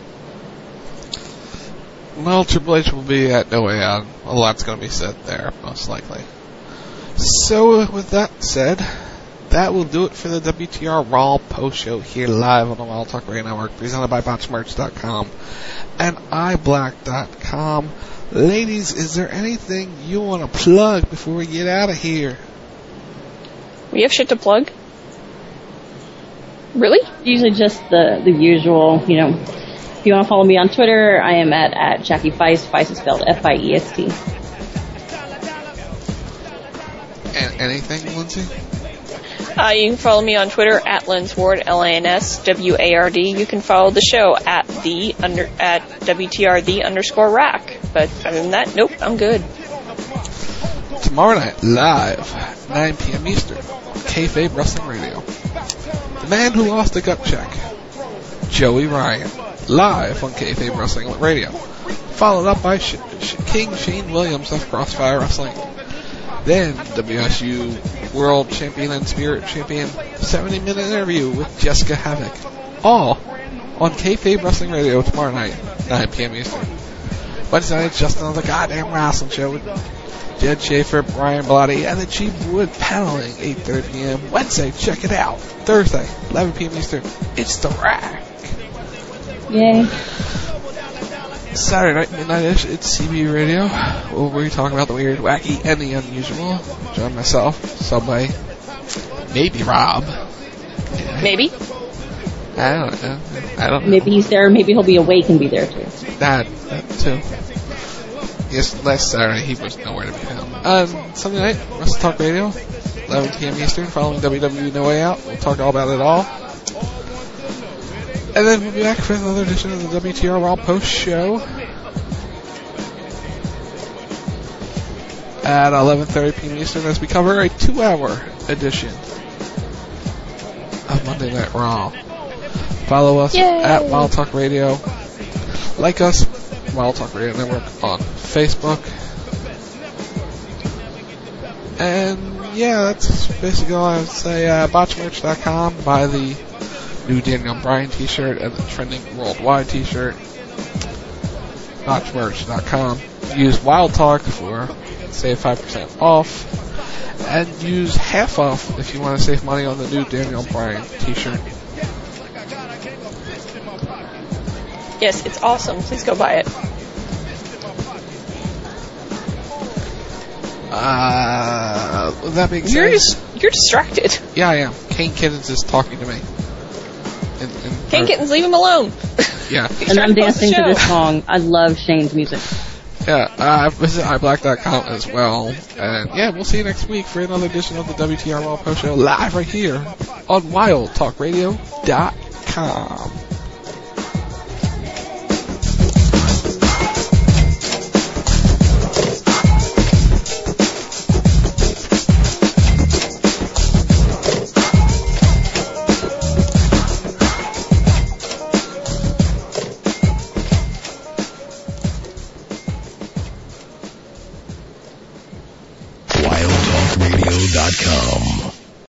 Well, Triple H will be at No Way Out. A lot's going to be said there, most likely. So, with that said, that will do it for the WTR Raw post show here live on the Wild Talk Radio Network, presented by BotchMerch.com and iBlack.com. Ladies, is there anything you want to plug before we get out of here? We have shit to plug? Really? Usually just the usual, If you want to follow me on Twitter, I am at Jackie Feist. Feist is spelled F-I-E-S-T. And anything, Lindsay? You can follow me on Twitter at Linsward, L-A-N-S-W-A-R-D. You can follow the show at WTR_rack. But other than that, nope, I'm good. Tomorrow night, live, 9 p.m. Eastern, Kayfabe Wrestling Radio. The man who lost a gut check, Joey Ryan, live on Kayfabe Wrestling Radio. Followed up by King Shane Williams of Crossfire Wrestling. Then, WSU World Champion and Spirit Champion 70-minute interview with Jessica Havoc. All on Kayfabe Wrestling Radio tomorrow night, 9 p.m. Eastern. Wednesday night, just another goddamn wrestling show with Jed Schaefer, Brian Bellotti, and the Cheap Wood paneling, 8:30 p.m. Wednesday, check it out. Thursday, 11 p.m. Eastern, it's The Rack. Yay. Saturday night, midnight-ish, it's CB Radio, where we talk about the weird, wacky, and the unusual. Join myself, Subway, maybe Rob. Maybe. I don't know. Maybe he's there, maybe he'll be awake and be there too. That too. Yes, last Saturday he was nowhere to be found. Sunday night, Wrestle Talk Radio, 11 p.m. Eastern, following WWE No Way Out. We'll talk all about it all. And then we'll be back for another edition of the WTR Raw Post Show at 11:30 p.m. Eastern as we cover a 2-hour edition of Monday Night Raw. Follow us at Wild Talk Radio. Like us, Wild Talk Radio Network on Facebook. And yeah, that's basically all I would say. BotchMerch.com, buy the new Daniel Bryan t-shirt and the trending worldwide t-shirt. BotchMerch.com. Use Wild Talk for save 5% off. And use half off if you want to save money on the new Daniel Bryan t-shirt. Yes, it's awesome. Please go buy it. With that being said, You're distracted. Yeah, I am. Kane Kittens is talking to me. Kane Kittens, leave him alone. Yeah. And I'm dancing to this song. I love Shane's music. Yeah, visit iBlack.com as well. And yeah, we'll see you next week for another edition of the WTR Raw Post Show live right here on WildTalkRadio.com. WildTalkRadio.com.